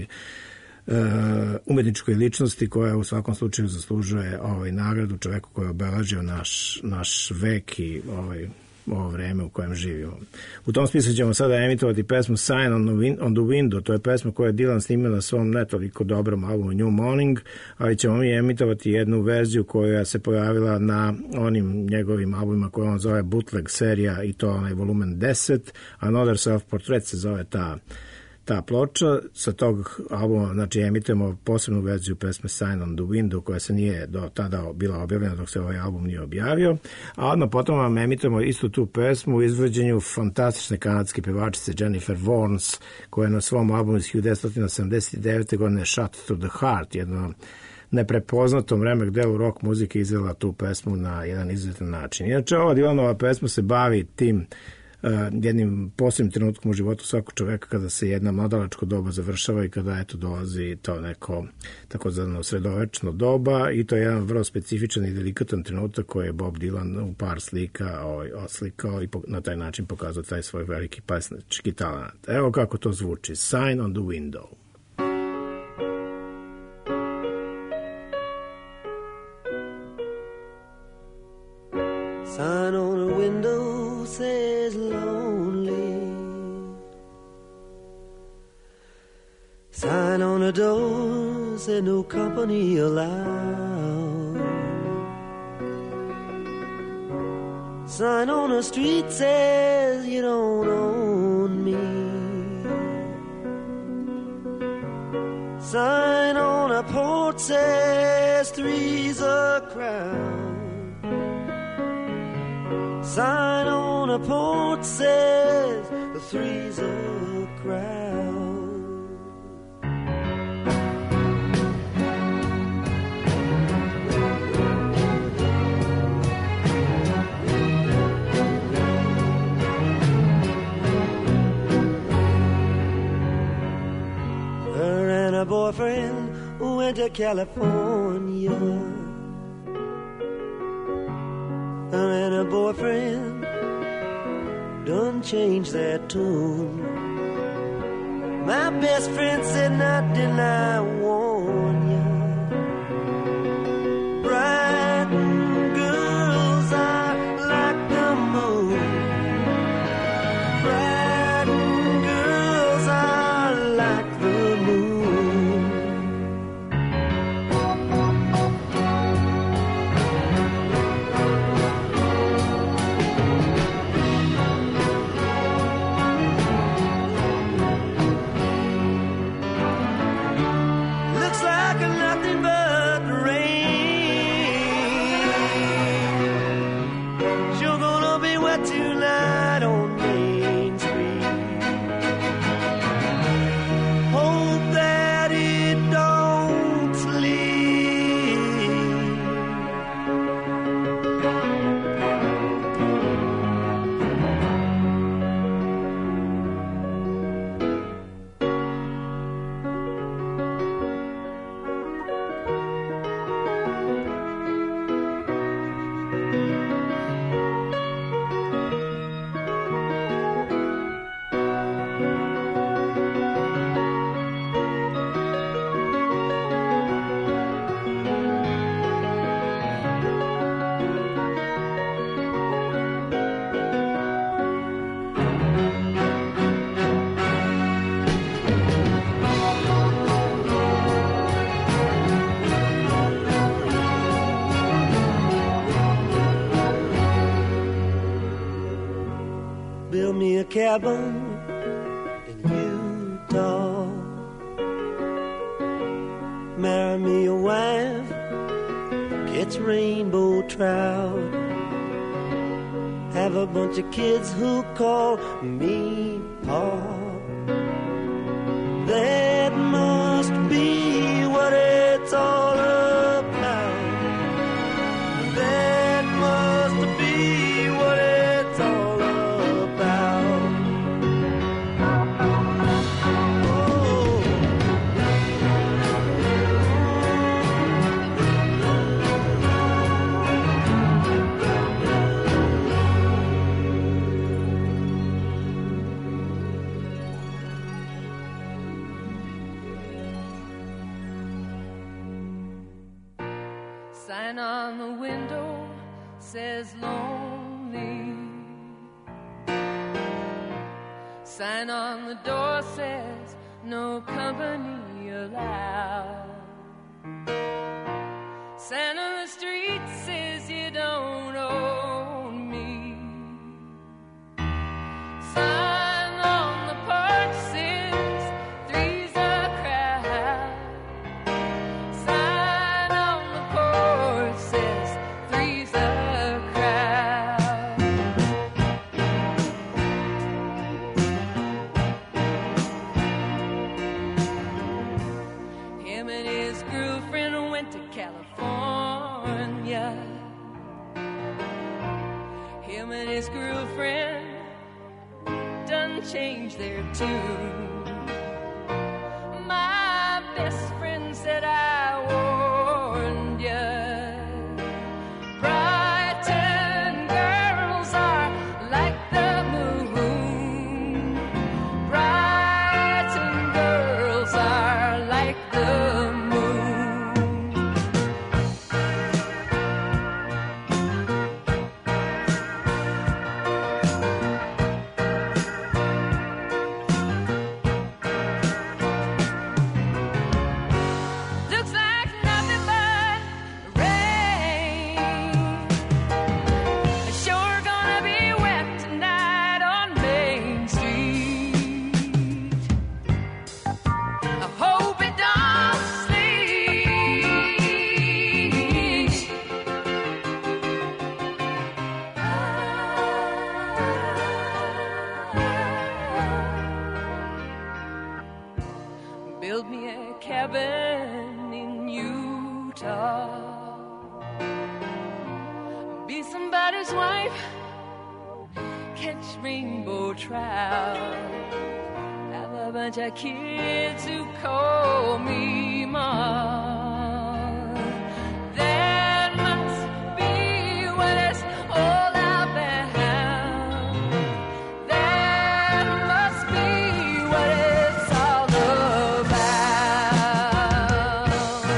umetničkoj ličnosti koja u svakom slučaju zaslužuje nagradu, čoveku koji je obeležio naš vek i ovo vreme u kojem živimo. U tom smislu ćemo sada emitovati pesmu Sign on the Window, to je pesma koju je Dylan snimio na svom ne toliko dobrom albumu New Morning, ali ćemo mi emitovati jednu verziju koja se pojavila na onim njegovim albumima koje on zove Bootleg serija i to onaj volumen 10, Another Self-Portrait se zove ta ploča. Sa tog albuma, znači, emitujemo posebnu verziju pesme Sign on the Window, koja se nije do tada bila objavljena dok se ovaj album nije objavio, a odmah potom vam emitujemo istu tu pesmu u izvođenju fantastične kanadske pevačice Jennifer Warnes, koja je na svom albumu iz 1979. godine Shut to the Heart, jedno neprepoznatom remek delu rock muzike, izvela tu pesmu na jedan izuzetan način. Inače, ova Dylanova pesma se bavi tim jednim posebnim trenutkom u životu svakog čoveka kada se jedna mladalačko doba završava i kada dolazi to neko takozvano sredovečno doba i to je jedan vrlo specifičan i delikatan trenutak koji je Bob Dylan u par slika oslikao i na taj način pokazao taj svoj veliki pesnički talent. Evo kako to zvuči. Sign on the Window. Sign on a window says lonely. Sign on a door says no company allowed. Sign on a street says you don't own me. Sign on a porch says three's a crowd. Sign on a porch says the three's a crowd. Her and her boyfriend went to California. Her and her boyfriend done changed their tune. My best friend said not deny, warn ya. Bright girls are like the moon. Bright girls are like the moon. build me a cabin in Utah. Marry me a wife, catch rainbow trout. Have a bunch of kids who call me Pa. That must be what it's all about. That must be what it's all about. Oh. Sign on the window says lonely. Sign on the door says no company allowed. Sign on the street says you don't own me. Sign on the porch says three's a crowd. Sign on the porch says three's a crowd. Him and his girlfriend went to California. Him and his girlfriend done changed their tune. My best friend said I warned ya. Brighton girls are like the moon. Brighton girls are like the moon. Looks like nothing but rain. Sure gonna be wet tonight on Main Street. I hope it don't sleep. Build me a cabin in Utah. Be somebody's wife, catch rainbow trout. Have a bunch of kids who call me Mom. That must be what it's all about. That must be what it's all about.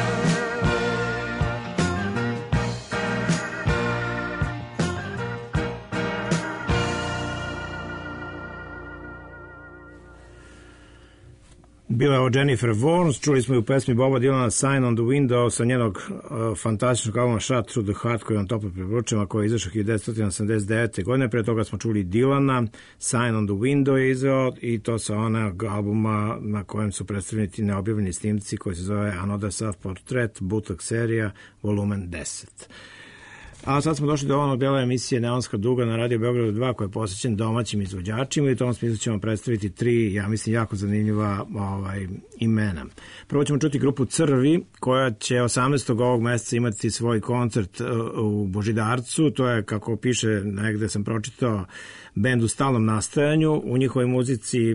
Bila je ovo Jennifer Warnes, čuli smo i u pesmi Boba Dylana Sign on the Window sa njenog fantastičnog albuma Shot Through the Heart koji vam toplo preporučujem, a koji je izašao 1989. godine. Pre toga smo čuli Dylana, Sign on the Window je izveo i to sa onog albuma na kojem su predstavljeni ti neobjavljeni snimci koji se zove Another Self-Portrait, bootleg serija, volumen 10. A sad smo došli do onog dela emisije Neonska duga na Radio Beogradu 2 koja je posvećen domaćim izvođačima i u tom smislu ćemo predstaviti tri, ja mislim, jako zanimljiva imena. Prvo ćemo čuti grupu Crvi koja će 18. ovog meseca imati svoj koncert u Božidarcu. To je, kako piše, negde sam pročitao, bend u stalnom nastajanju. U njihovoj muzici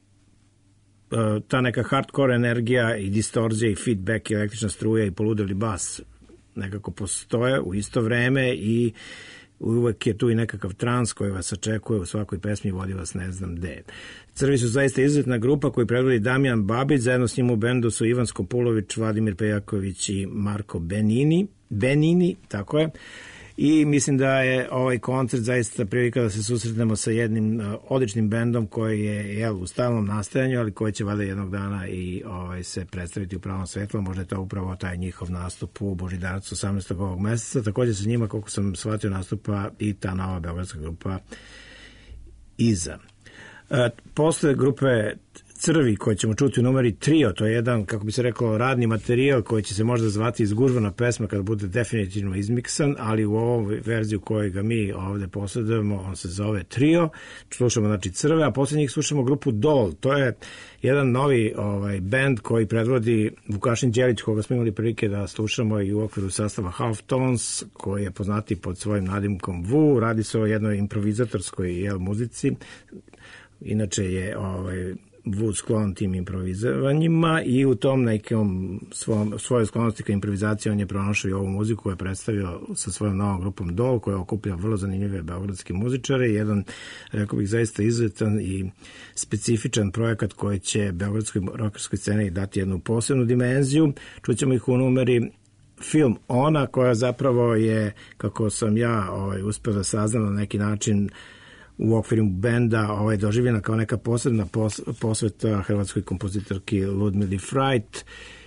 ta neka hardcore energija i distorzija i feedback i električna struja i poludeli bas nekako postoje u isto vreme i uvek je tu i nekakav trans koji vas očekuje u svakoj pesmi, vodi vas ne znam gde. Crvi su zaista izuzetna grupa koju predvodi Damjan Babić, zajedno s njim u bendu su Ivan Skopulović, Vladimir Pejaković i Marko Benini, tako je. I mislim da je ovaj koncert zaista prilika da se susretnemo sa jednim odličnim bendom koji je u stalnom nastajanju, ali koji će valjda jednog dana i se predstaviti u pravom svetlu. Možda je to upravo taj njihov nastup u Božidarcu 18. ovog meseca. Također sa njima, koliko sam shvatio, nastupa i ta nova beogradska grupa iza. Posle grupe Crvi, koje ćemo čuti u numeri Trio, to je jedan, kako bi se rekao, radni materijal koji će se možda zvati izgužvana pesma kada bude definitivno izmiksan, ali u ovoj verziju koju ga mi ovde posledujemo, on se zove Trio. Slušamo znači Crve, a posle njih slušamo grupu Dol. To je jedan novi band koji predvodi Vukašin Đelić, koga smo imali prilike da slušamo i u okviru sastava Half Tones, koji je poznati pod svojim nadimkom Vu. Radi se o jednoj improvizatorskoj muzici. Inače je Vu sklon tim improvizovanjima i u tom nekom svojoj sklonosti ka improvizaciji on je pronašao i ovu muziku koju je predstavio sa svojom novom grupom Dol, koja okuplja vrlo zanimljive beogradske muzičare. Jedan, rekao bih, zaista izuzetan i specifičan projekat koji će beogradskoj rokerskoj sceni dati jednu posebnu dimenziju. Čućemo ih u numeri Film Ona, koja zapravo je, kako sam ja uspeo da saznam na neki način, u okviru benda doživljena kao neka posebna posveta hrvatskoj kompozitorki Ludmili Frajt.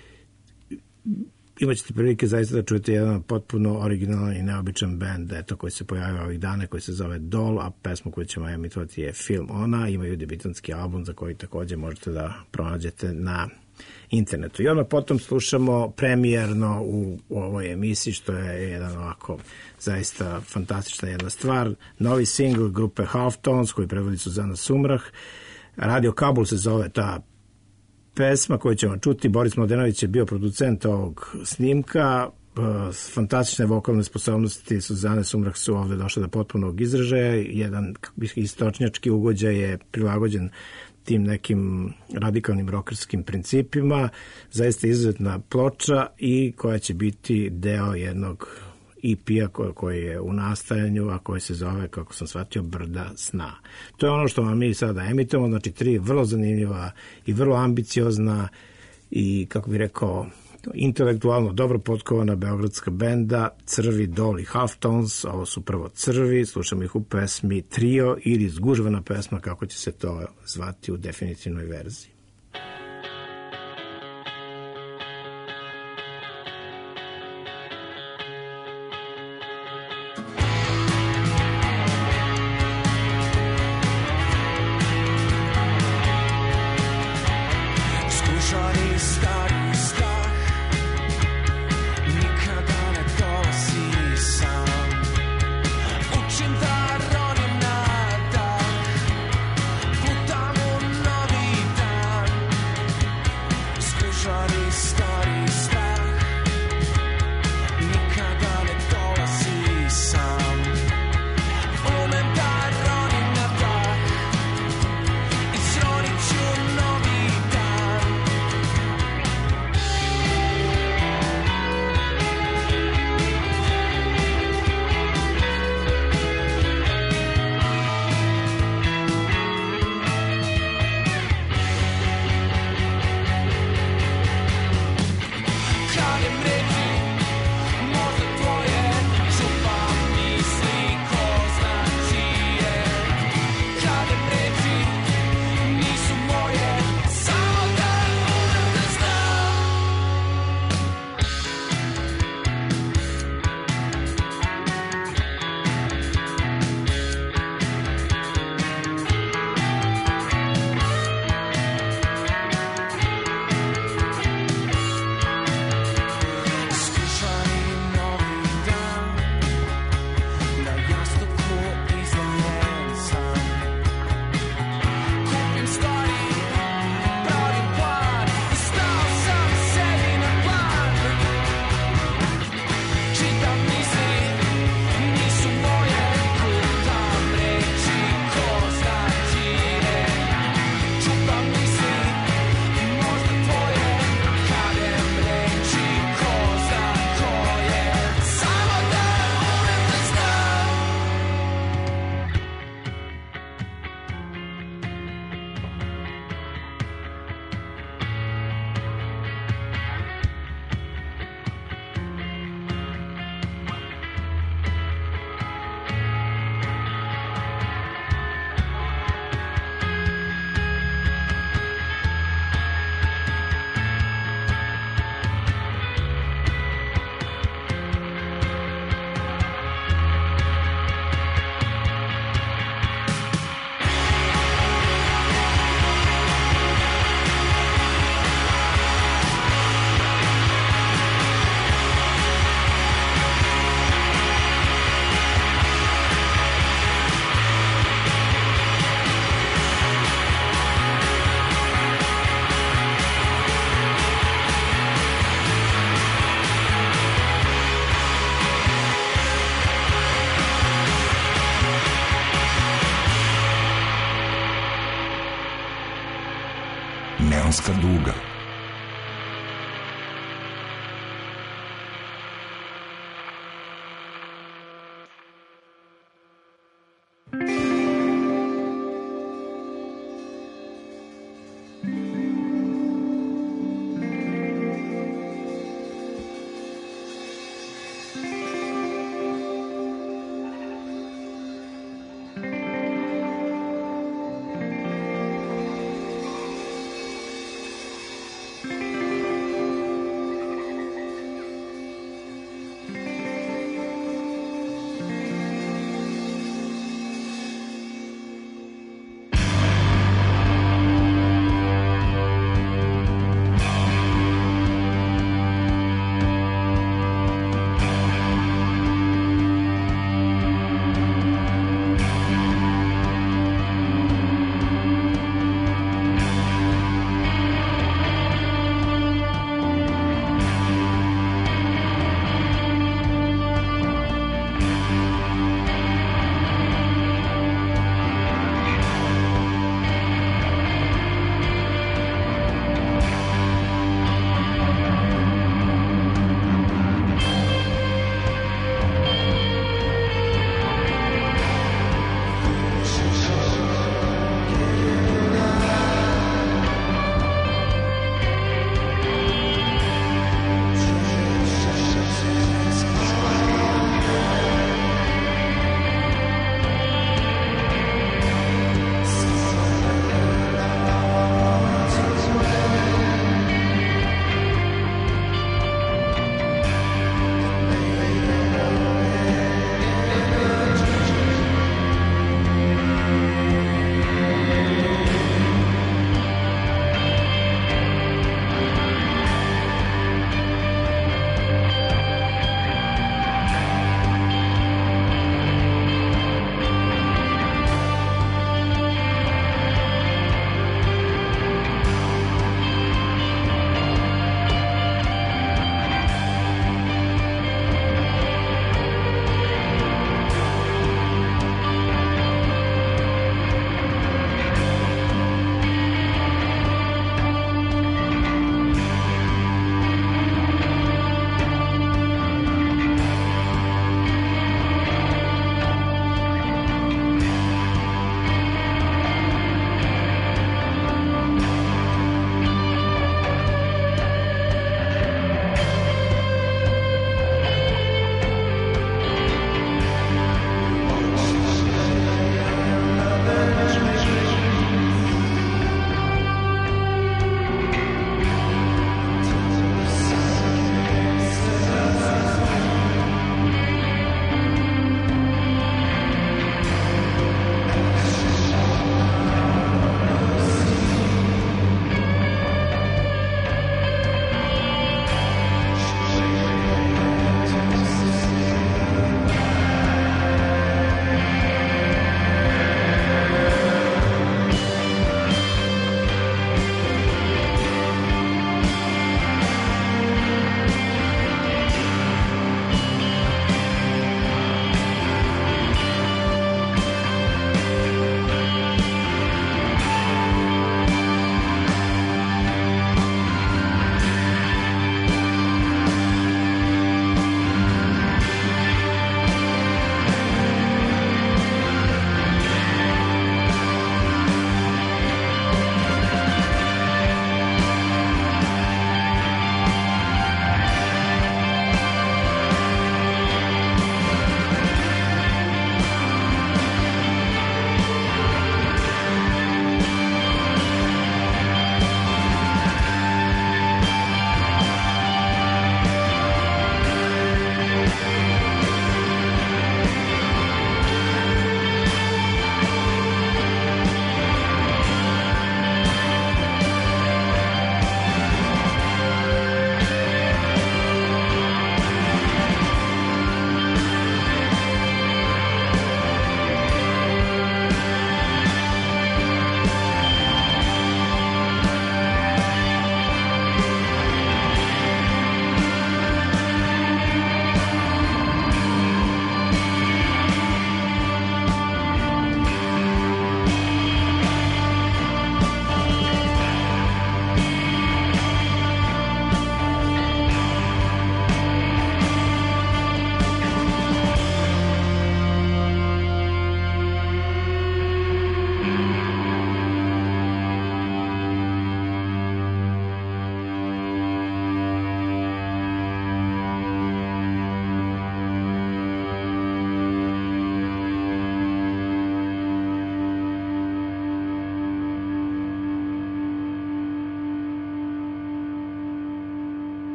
Imaćete prilike zaista da čujete jedan potpuno originalan i neobičan bend koji se pojavio ovih dana, koji se zove Dol, a pesmu koju ćemo emitovati je Film Ona. Imaju debitanski album za koji takođe možete da pronađete na internetu. I odmah potom slušamo premijerno u ovoj emisiji, što je jedan ovako zaista fantastična jedna stvar, novi singl grupe Half Tones koji predvodi Suzana Sumrah. Radio Kabul se zove ta pesma koju ćemo čuti. Boris Mladenović je bio producent ovog snimka. Fantastične vokalne sposobnosti Suzane Sumrah su ovde došle do potpunog izražaja. Jedan istočnjački ugođaj je prilagođen tim nekim radikalnim rokerskim principima. Zaista izuzetna ploča i koja će biti deo jednog EP-a koji je u nastajanju, a koji se zove, kako sam shvatio, Brda sna. To je ono što vam mi sada emitujemo, znači 3 vrlo zanimljiva i vrlo ambiciozna i, kako bih rekao, intelektualno dobro potkovana beogradska benda Crvi, Dol i Half Tones. Ovo su prvo Crvi, slušamo ih u pesmi Trio ili zgužvana pesma, kako će se to zvati u definitivnoj verziji. Putam u novi dan. Neonska duga.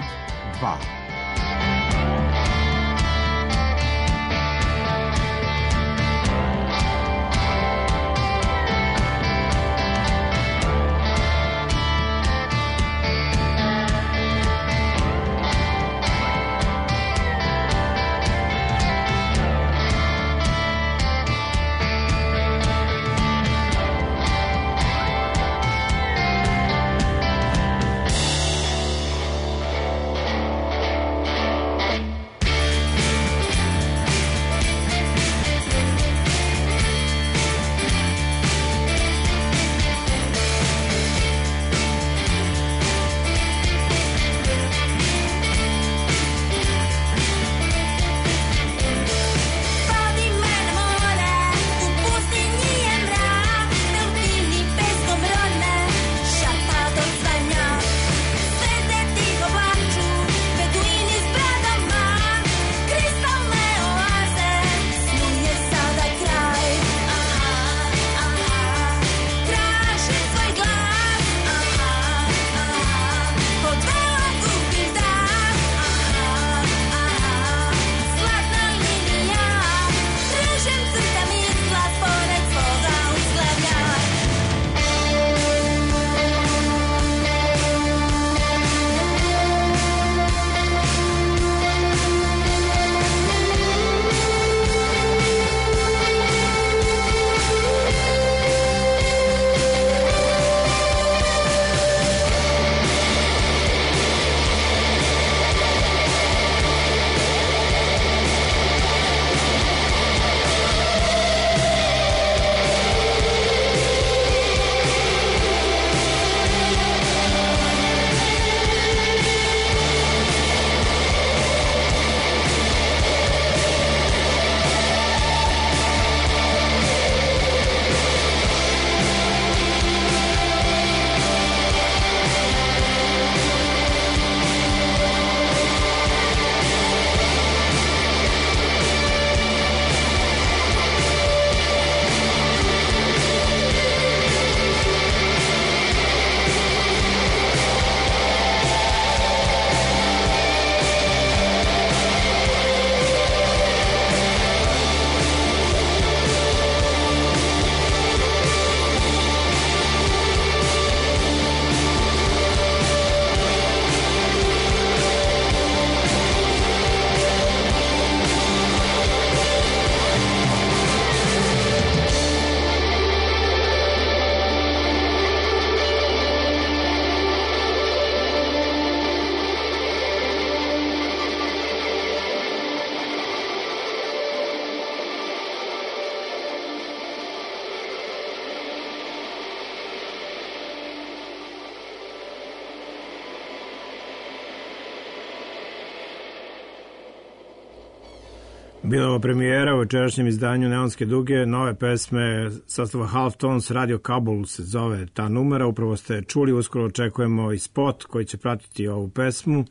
Beograd 2. Bila ovo premijera u večerašnjem izdanju Neonske duge, nove pesme sastava Half Tones, Radio Kabul se zove ta numera, upravo ste čuli, uskoro očekujemo i spot koji će pratiti ovu pesmu,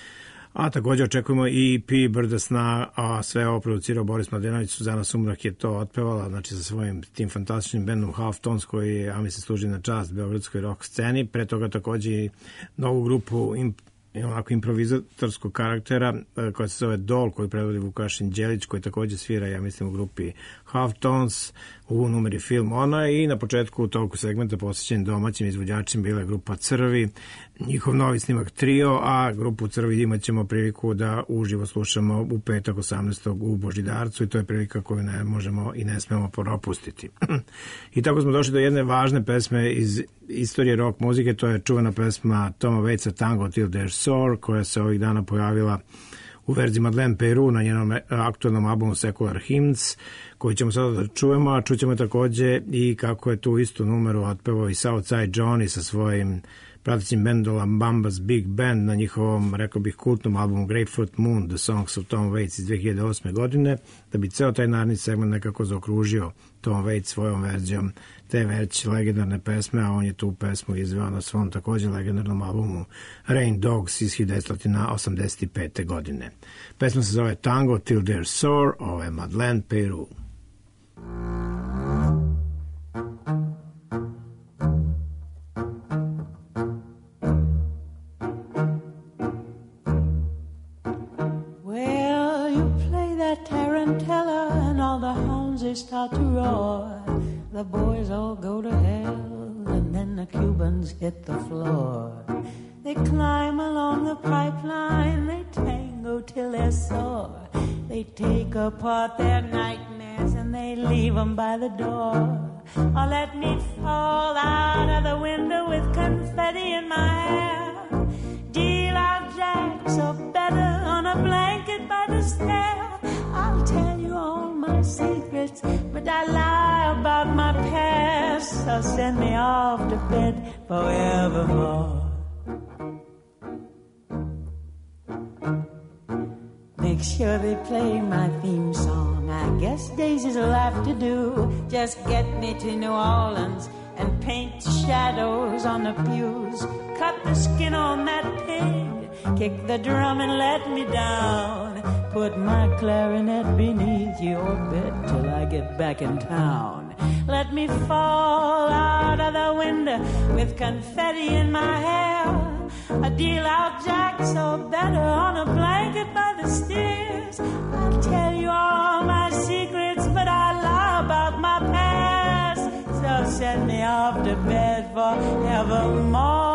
a također očekujemo i EP Brda sna, a sve ovo producirao Boris Mladenović, Suzana Sumrak je to otpevala, znači sa svojim tim fantastičnim bandom Half Tones koji je, a mi se služi na čast beogradskoj rock sceni, pre toga također i novu grupu onako improvizatorskog karaktera koja se zove Dol, koji predvodi Vukašin Đelić, koji također svira, ja mislim, u grupi Half Tones, u numeri Film Ona, i na početku toliko segmenta posvećen domaćim izvođačima bila je grupa Crvi, njihov novi snimak Trio, a grupu Crvi imat ćemo priliku da uživo slušamo u petak 18. u Božidarcu i to je prilika koju ne možemo i ne smemo propustiti. I tako smo došli do jedne važne pesme iz istorije rock muzike, to je čuvena pesma Toma Waitsa Tango Till There's Sore, koja se ovih dana pojavila u verziji Madeleine Peru na njenom aktualnom albumu Secular Hymns, koji ćemo sada da čujemo, a čućemo također i kako je tu istu numeru otpevao i Southside Johnny sa svojim pratećim bandom Lambamba's Big Band na njihovom, rekao bih, kultnom albumu Grapefruit Moon, The Songs of Tom Waits iz 2008. godine, da bi ceo taj naredni segment nekako zaokružio Tom Waits svojom verzijom te već legendarne pesme, a on je tu pesmu izveo na svom također legendarnom albumu Rain Dogs iz 1985. godine. Pesma se zove Tango Till There's Sore, ovo je Madeleine Peru. start to roar. The boys all go to hell, and then the Cubans hit the floor. They climb along the pipeline, they tango till they're sore. They take apart their nightmares and they leave 'em by the door. Or let me fall out of the window with confetti in my hair. Deal out jacks or better on a blanket by the stair. I'll tell you all my secrets, but I lie about my past. So send me off to bed forevermore. Make sure they play my theme song. I guess Daisy's will have to do. Just get me to New Orleans and paint shadows on the pews. Cut the skin on that pig, kick the drum and let me down. Put my clarinet beneath your bed till I get back in town. Let me fall out of the window with confetti in my hair. A deal out jacks or better on a blanket by the stairs. I'll tell you all my secrets, but I lie about my past. So send me off to bed forevermore.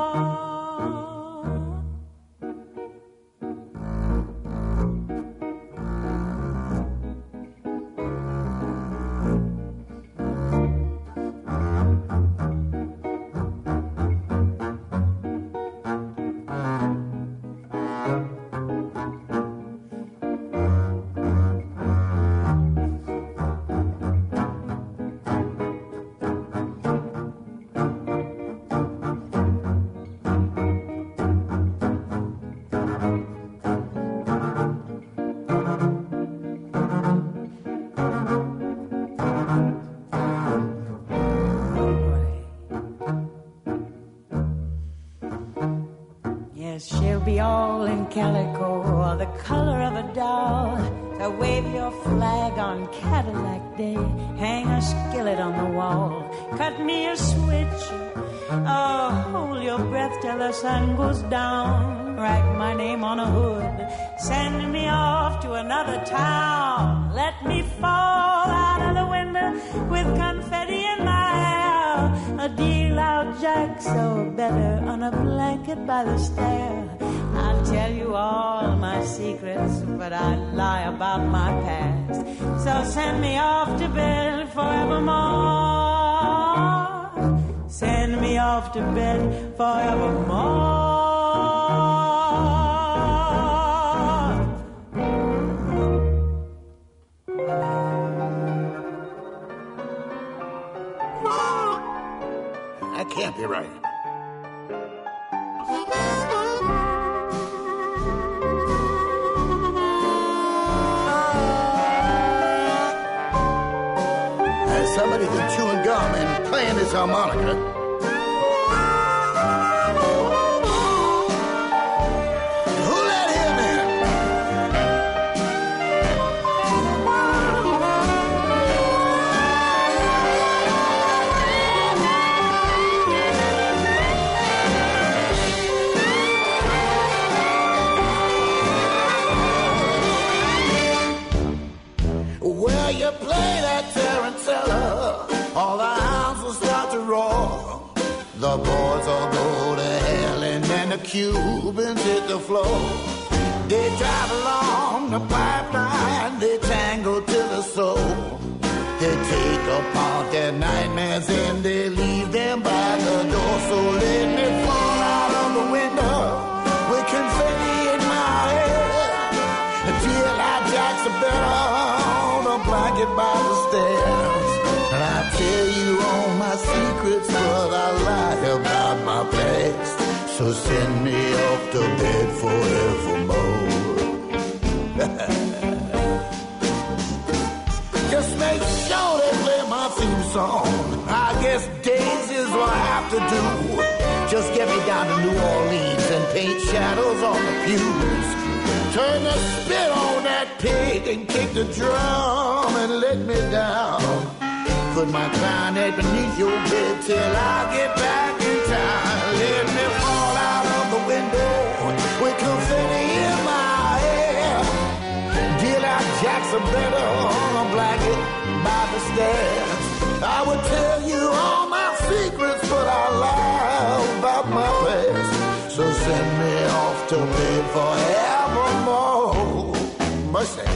Calico or the color of a doll. So wave your flag on Cadillac Day. Hang a skillet on the wall. Cut me a switch. Oh, hold your breath till the sun goes down. Write my name on a hood. Send me off to another town. Let me fall out of the window with confetti in my hair. A deal out jacks or better on a blanket by the stair. I'll tell you all my secrets, but I lie about my past. So send me off to bed forevermore. Send me off to bed forevermore. That can't be right. Somebody been chewing gum and playing his harmonica. Who let him in? Well, you play that tarantella, all the hounds will start to roar. The boys all go to hell and then the Cubans hit the floor. They drive along the pipeline, they tango till the soul. They take apart their nightmares and they leave them by the door. So let me fall out of the window with confetti in my head. Until I jacks a better on a blanket by the stairs. And I tell you all my secrets, but I lie about my past. So send me off to bed forevermore. Just make sure they play my theme song. I guess Daisy's will have to do. Just get me down to New Orleans and paint shadows on the pews. Turn the spit on that pig and kick the drum and let me down. Put my clarinet beneath your bed till I get back in time. Let me fall out of the window with confetti in my hair. Deal out jacks are better on a blanket by the stairs. I would tell you all my secrets, but I lie about my past. So send me off to bed forevermore. Mercy.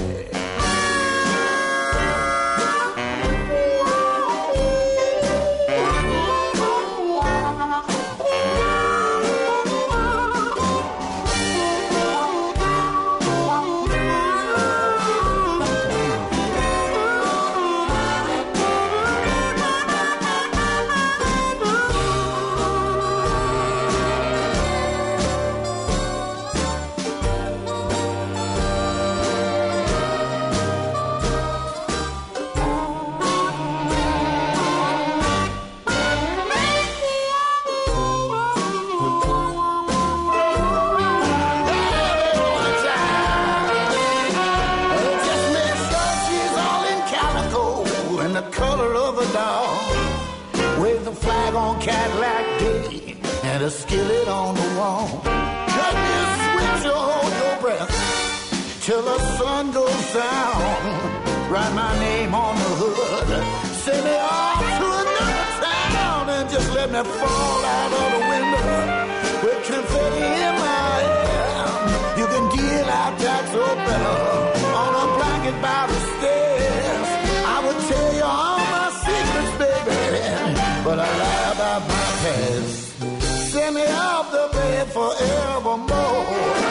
Cadillac Day and a skillet on the wall. Cut me a switch or hold your breath till the sun goes down. Write my name on the hood, send me off to another town, and just let me fall out of the window with confetti in my hand. You can deal out jacks or better on a blanket by the stairs. I would tell you all my secrets, baby, but I lie about my past. Send me off the bed forevermore.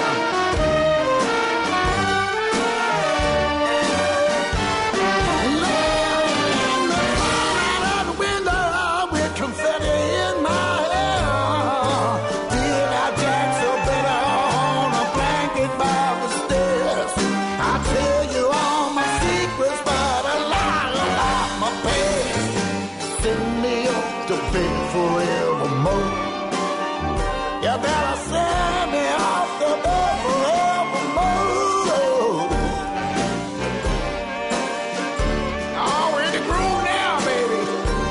You better send me off the bed forevermore. Oh, we're in the groove now, baby.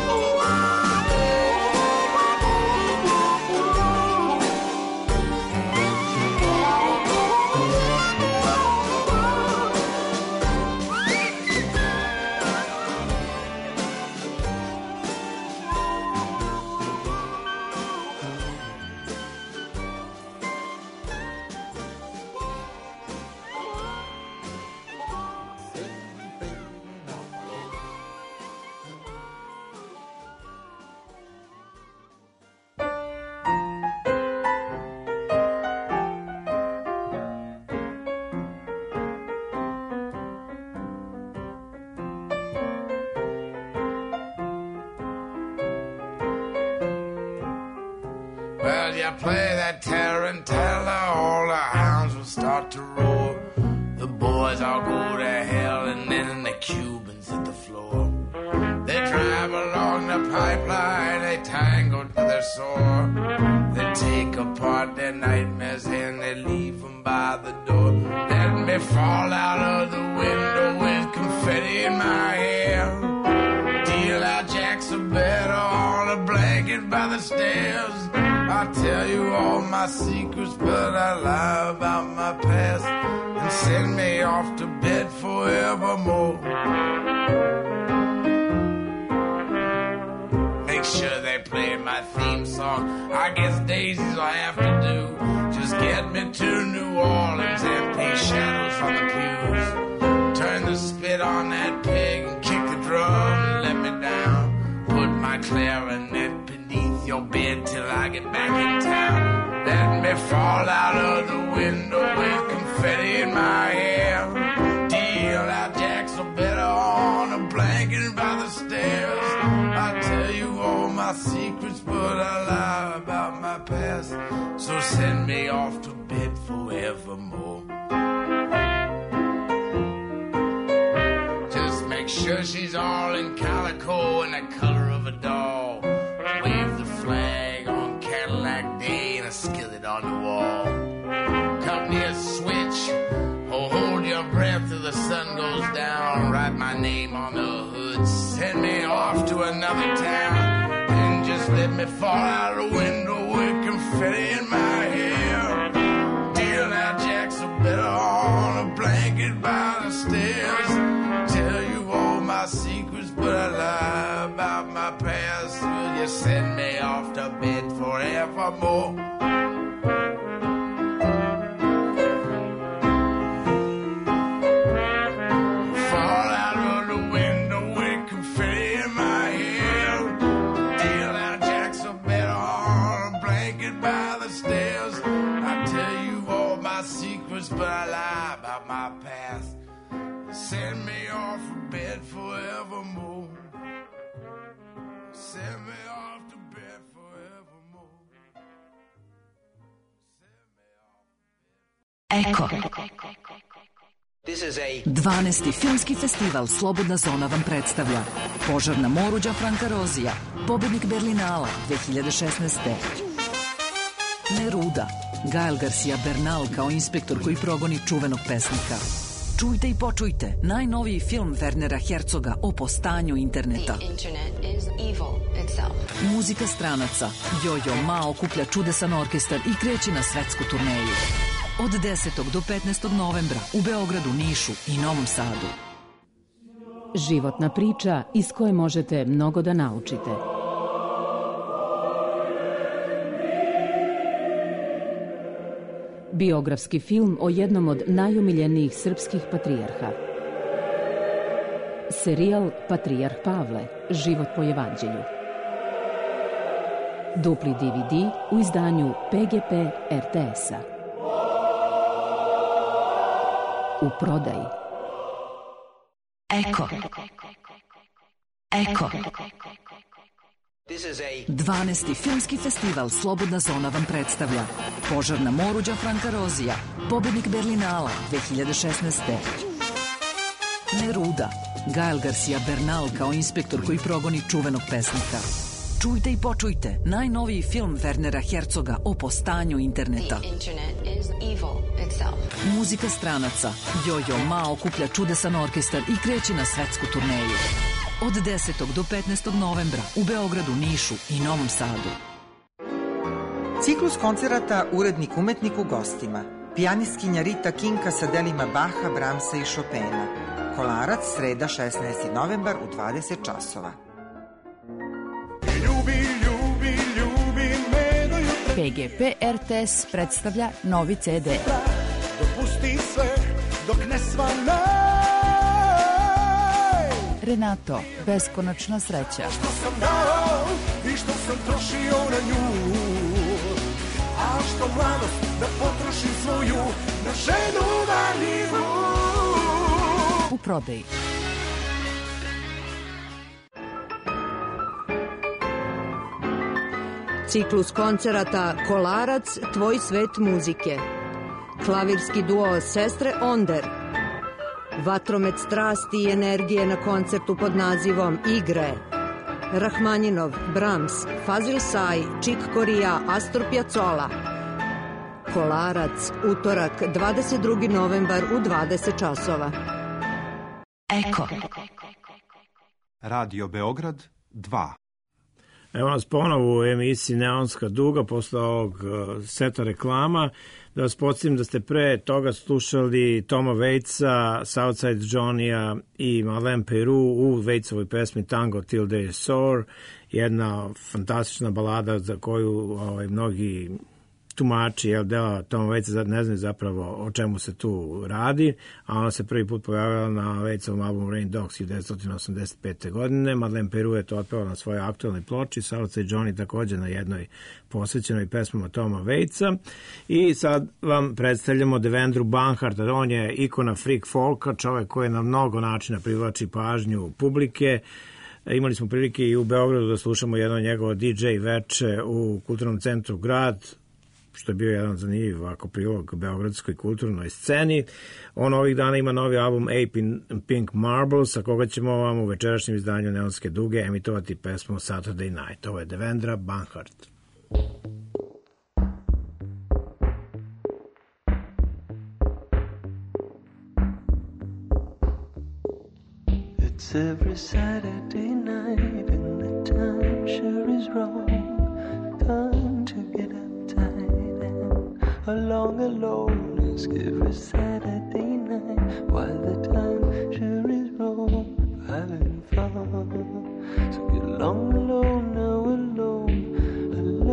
Well, you play that tarantella, all the hounds will start to roar. The boys all go to hell, and then the Cubans hit the floor. They drive along the pipeline, they tango to their sore. They take apart their nightmares and they leave them by the door. Let me fall out of the window with confetti in my hair. Deal out jacks are better on a blanket by the stairs. I tell you all my secrets, but I lie about my past, and send me off to bed forevermore. Make sure they play my theme song. I guess Daisy's all I have to do. Just get me to New Orleans and paint shadows on the pews. Turn the spit on that pig and kick the drum and let me down. Put my clarinet beneath your bed till I get back in town. Let me fall out of the window with confetti in my hair. Deal out jacks are better on a blanket by the stairs. I tell you all my secrets, but I lie about my past. So send me off to bed forevermore. Just make sure she's all in calico and the color of a doll. Wave the flag on Cadillac Day and a skillet on the wall. Cut me a switch, oh, hold your breath till the sun goes down. Write my name on the hood, send me off to another town, and just let me fall out the window with confetti in my hair. Deal out jacks are better on a blanket by the stairs. the bed forevermore. Fall out of the window with confetti in my hair. Deal out Jack's a bed on a blanket by the stairs. I tell you all my secrets, but I lie about my past. Send me off to bed forevermore. Send me off to bed forevermore. Eko. 12. filmski festival Slobodna zona vam predstavlja Požar na moru Gianfranca Rosija, pobednik Berlinala 2016. Neruda, Gael Garcia Bernal kao inspektor koji progoni čuvenog pesnika. Čujte i počujte najnoviji film Wernera Herzoga o postanju interneta. Muzika stranaca. Jojo Ma okuplja čudesan orkestar i kreće na svetsku turneju. Od 10. do 15. novembra u Beogradu, Nišu i Novom Sadu. Životna priča iz koje možete mnogo da naučite. Biografski film o jednom od najomiljenijih srpskih patrijarha. Serijal Patrijarh Pavle, život po evanđelju. Dupli DVD u izdanju PGP RTS-a. U prodaji. Eko. Eko. 12. filmski festival Slobodna zona vam predstavlja Požar na moru Gianfranca Rosija, pobednik Berlinala 2016. Neruda, Gael Garcia Bernal kao inspektor koji progoni čuvenog pesnika. Čujte i počujte najnoviji film Wernera Herzoga o postanju interneta. Muzika stranaca. Jojo Ma okuplja čudesan orkestar i kreće na svetsku turneju. Od 10. do 15. novembra u Beogradu, Nišu i Novom Sadu. Ciklus koncerata Urednik umetnik u gostima. Pijanistkinja Rita Kinka sa delima Baha, Bramsa i Chopina. Kolarac, sreda 16. novembar u 20 časova. PGP RTS predstavlja novi CD. Dopusti sve dok ne svane. Renato, beskonačna sreća. Što sam dao i što sam trošio na nju, a što mladost da potrošim svoju na ženu valjivu. U prodaji. Ciklus koncerata Kolarac, tvoj svet muzike. Klavirski duo Sestre Onder. Vatromet strasti i energije na koncertu pod nazivom Igre. Rahmanjinov, Brahms, Fazil Say, Chick Corea, Astor Piazzolla. Kolarac, utorak, 22. novembar u 20 časova. Eko. Radio Beograd 2. Evo nas ponovo u emisiji Neonska duga posle ovog seta reklama. Da vas podsjetim da ste pre toga slušali Toma Waitsa, Southside Johnny-a i Marlene Peru u Waitsovoj pesmi Tango Till They Soar, jedna fantastična balada za koju mnogi tumači dela Toma Waitsa ne znaju zapravo o čemu se tu radi, a ona se prvi put pojavila na Waitsovom albumu Rain Dogs 1985. godine. Marlene Peru je to otpevala na svojoj aktualnoj ploči, Southside Johnny također na jednoj posvećenoj pesmama Toma Waitsa. I sad vam predstavljamo Devendru Banharta. On je ikona freak folka, čovek koji na mnogo načina privlači pažnju publike. Imali smo prilike i u Beogradu da slušamo jedno njegovo DJ veče u Kulturnom centru Grad, što je bio jedan zanimljiv prilog beogradskoj kulturnoj sceni. On ovih dana ima novi album Ape in Pink Marbles, sa koga ćemo vam u večerašnjem izdanju Neonske duge emitovati pesmu Saturday Night. Ovo je Devendra Banhart. It's every Saturday night and the time sure is wrong. Time to get uptight and along alone. Ask every Saturday night while the time sure is wrong. Having fun, so get along alone now alone.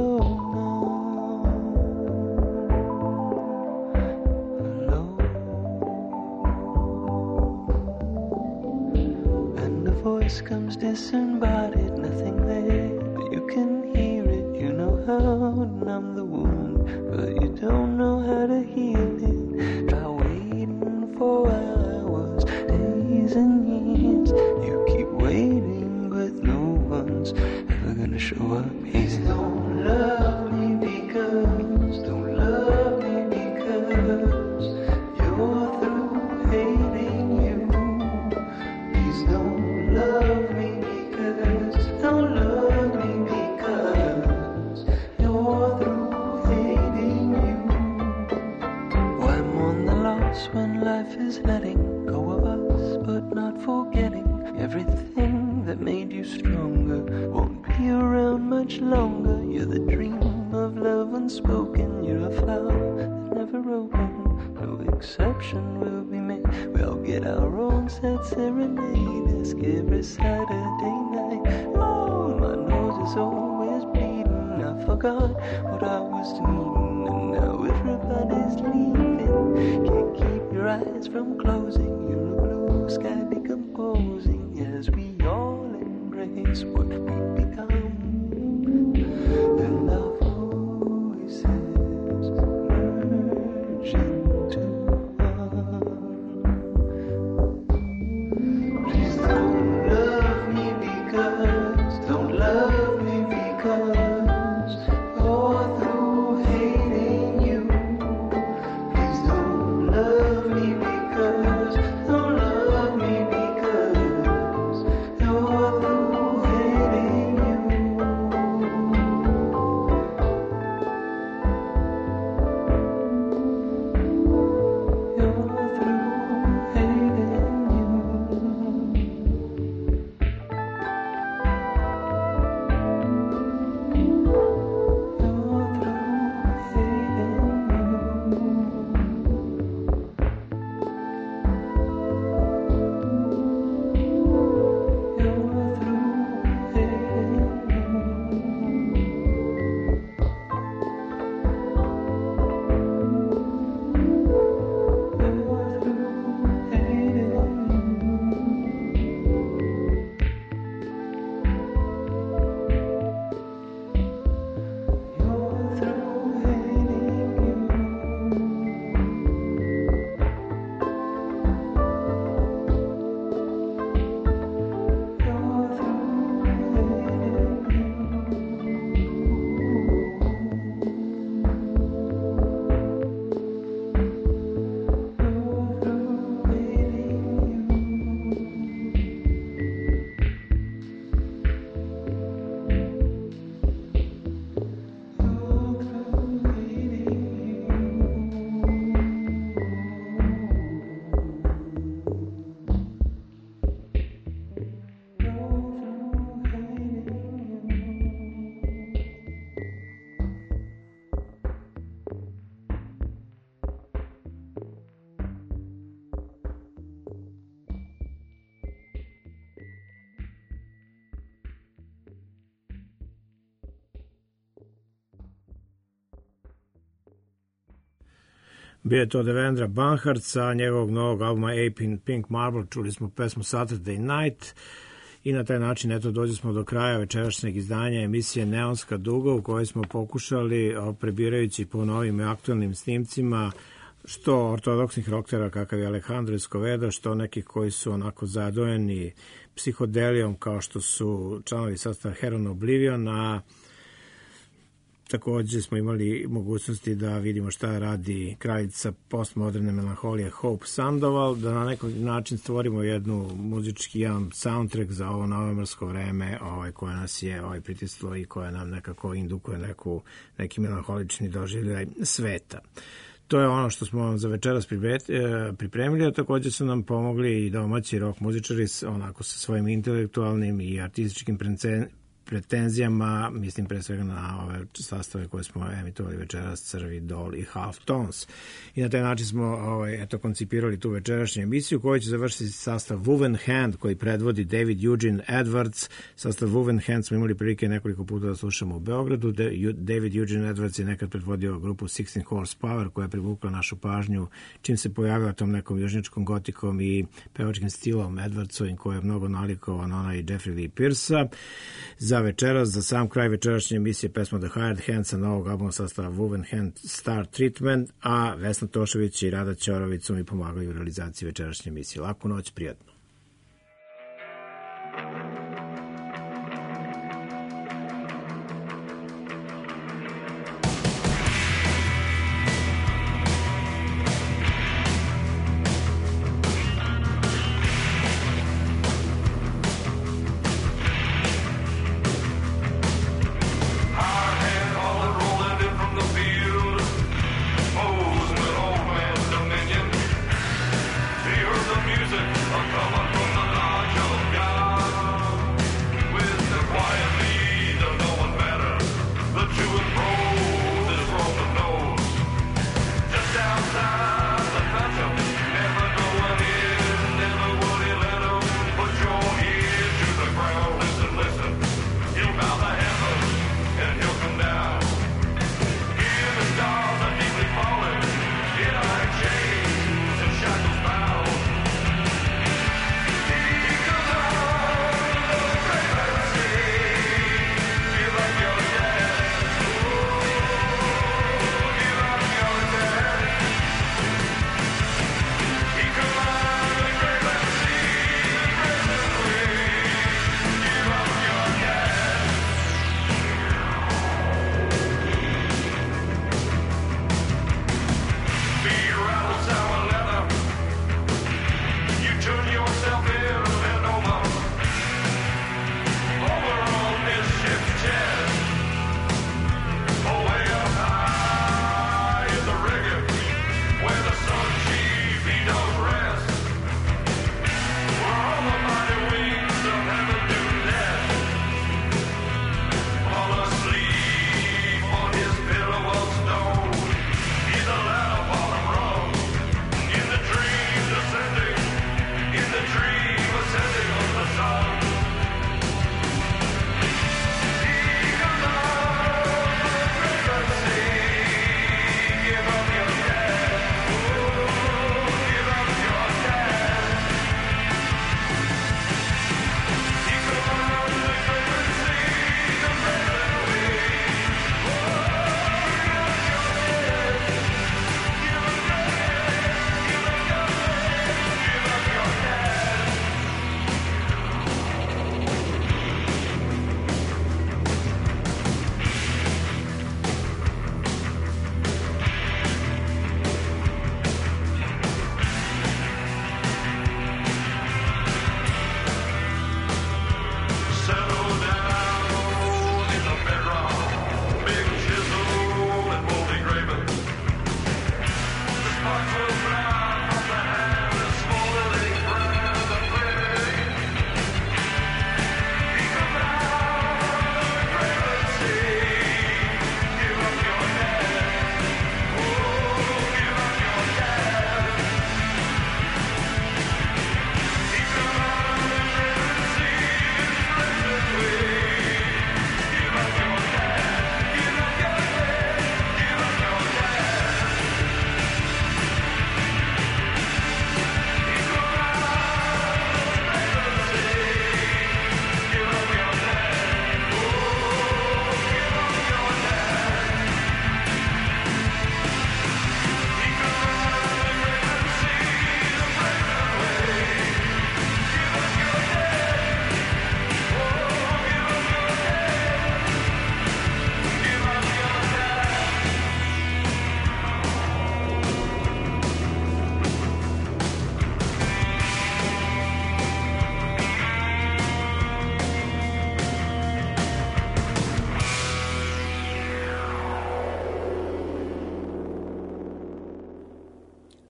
voice comes disembodied, nothing there, but you can hear it. You know how to numb the wound, but you don't know how to heal it. Try waiting for hours, days and years. You keep waiting, but no one's ever gonna show up. Please don't love me because, don't love me because you're through hating you. Please don't love me because, don't love me because you're through hating you. Oh, I'm on the loss when life is letting go of us, but not forgetting everything that made you stronger. Won't be around much longer. You're the dream of love unspoken. You're a flower that never opened. No exception will be made. We'll get our own set serenade. Ask every Saturday night. Oh, my nose is always bleeding. I forgot what I was needing, and now everybody's leaving. Can't keep your eyes from closing. You're a blue sky decomposing as we all embrace what we become. And our voices merge into one. Please don't love me because, don't love me because you're through hating you. Please don't love me because, don't love me because you're through hating you. Bio je to Devendra Banhart sa njegovog novog albuma Ape Pink Marble. Čuli smo pesmu Saturday Night i na taj način eto dođe smo do kraja večerašnjeg izdanja emisije Neonska duga u kojoj smo pokušali, prebirajući po novim i aktualnim snimcima, što ortodoksnih roktera kakav je Alejandro Escovedo, što nekih koji su onako zadojeni psihodelijom kao što su članovi sastava Heron Oblivion, a takođe smo imali mogućnosti da vidimo šta radi kraljica postmoderne melanholije Hope Sandoval, da na neki način stvorimo jednu muzički jedan soundtrack za ovo novembarsko vreme koje nas je pritislo i koje nam nekako indukuje neki melanholični doživljaj sveta. To je ono što smo vam za večeras pripremili, a takođe su nam pomogli i domaći rock muzičari onako sa svojim intelektualnim i artističkim pretenzijama, mislim pre svega na ove sastave koje smo emitovali večeras, Crvi Dol i Half Tones. I na taj način smo koncipirali tu večerašnju emisiju koju će završiti sastav Woven Hand koji predvodi David Eugene Edwards. Sastav Woven Hand smo imali prilike nekoliko puta da slušamo u Beogradu. David Eugene Edwards je nekad predvodio grupu 16 Horsepower koja je privukla našu pažnju čim se pojavila tom nekom južnjačkom gotikom i pevačkim stilom Edwardsovim koji je mnogo nalikovan onaj Jeffrey Lee Pierce-a. Za večeras, za sam kraj večerašnje emisije pesma The Hired Hand sa novog albuma sastava Woven Hand Star Treatment, a Vesna Tošević i Rada Ćorović su mi pomagali u realizaciji večerašnje emisije. Laku noć, prijatno.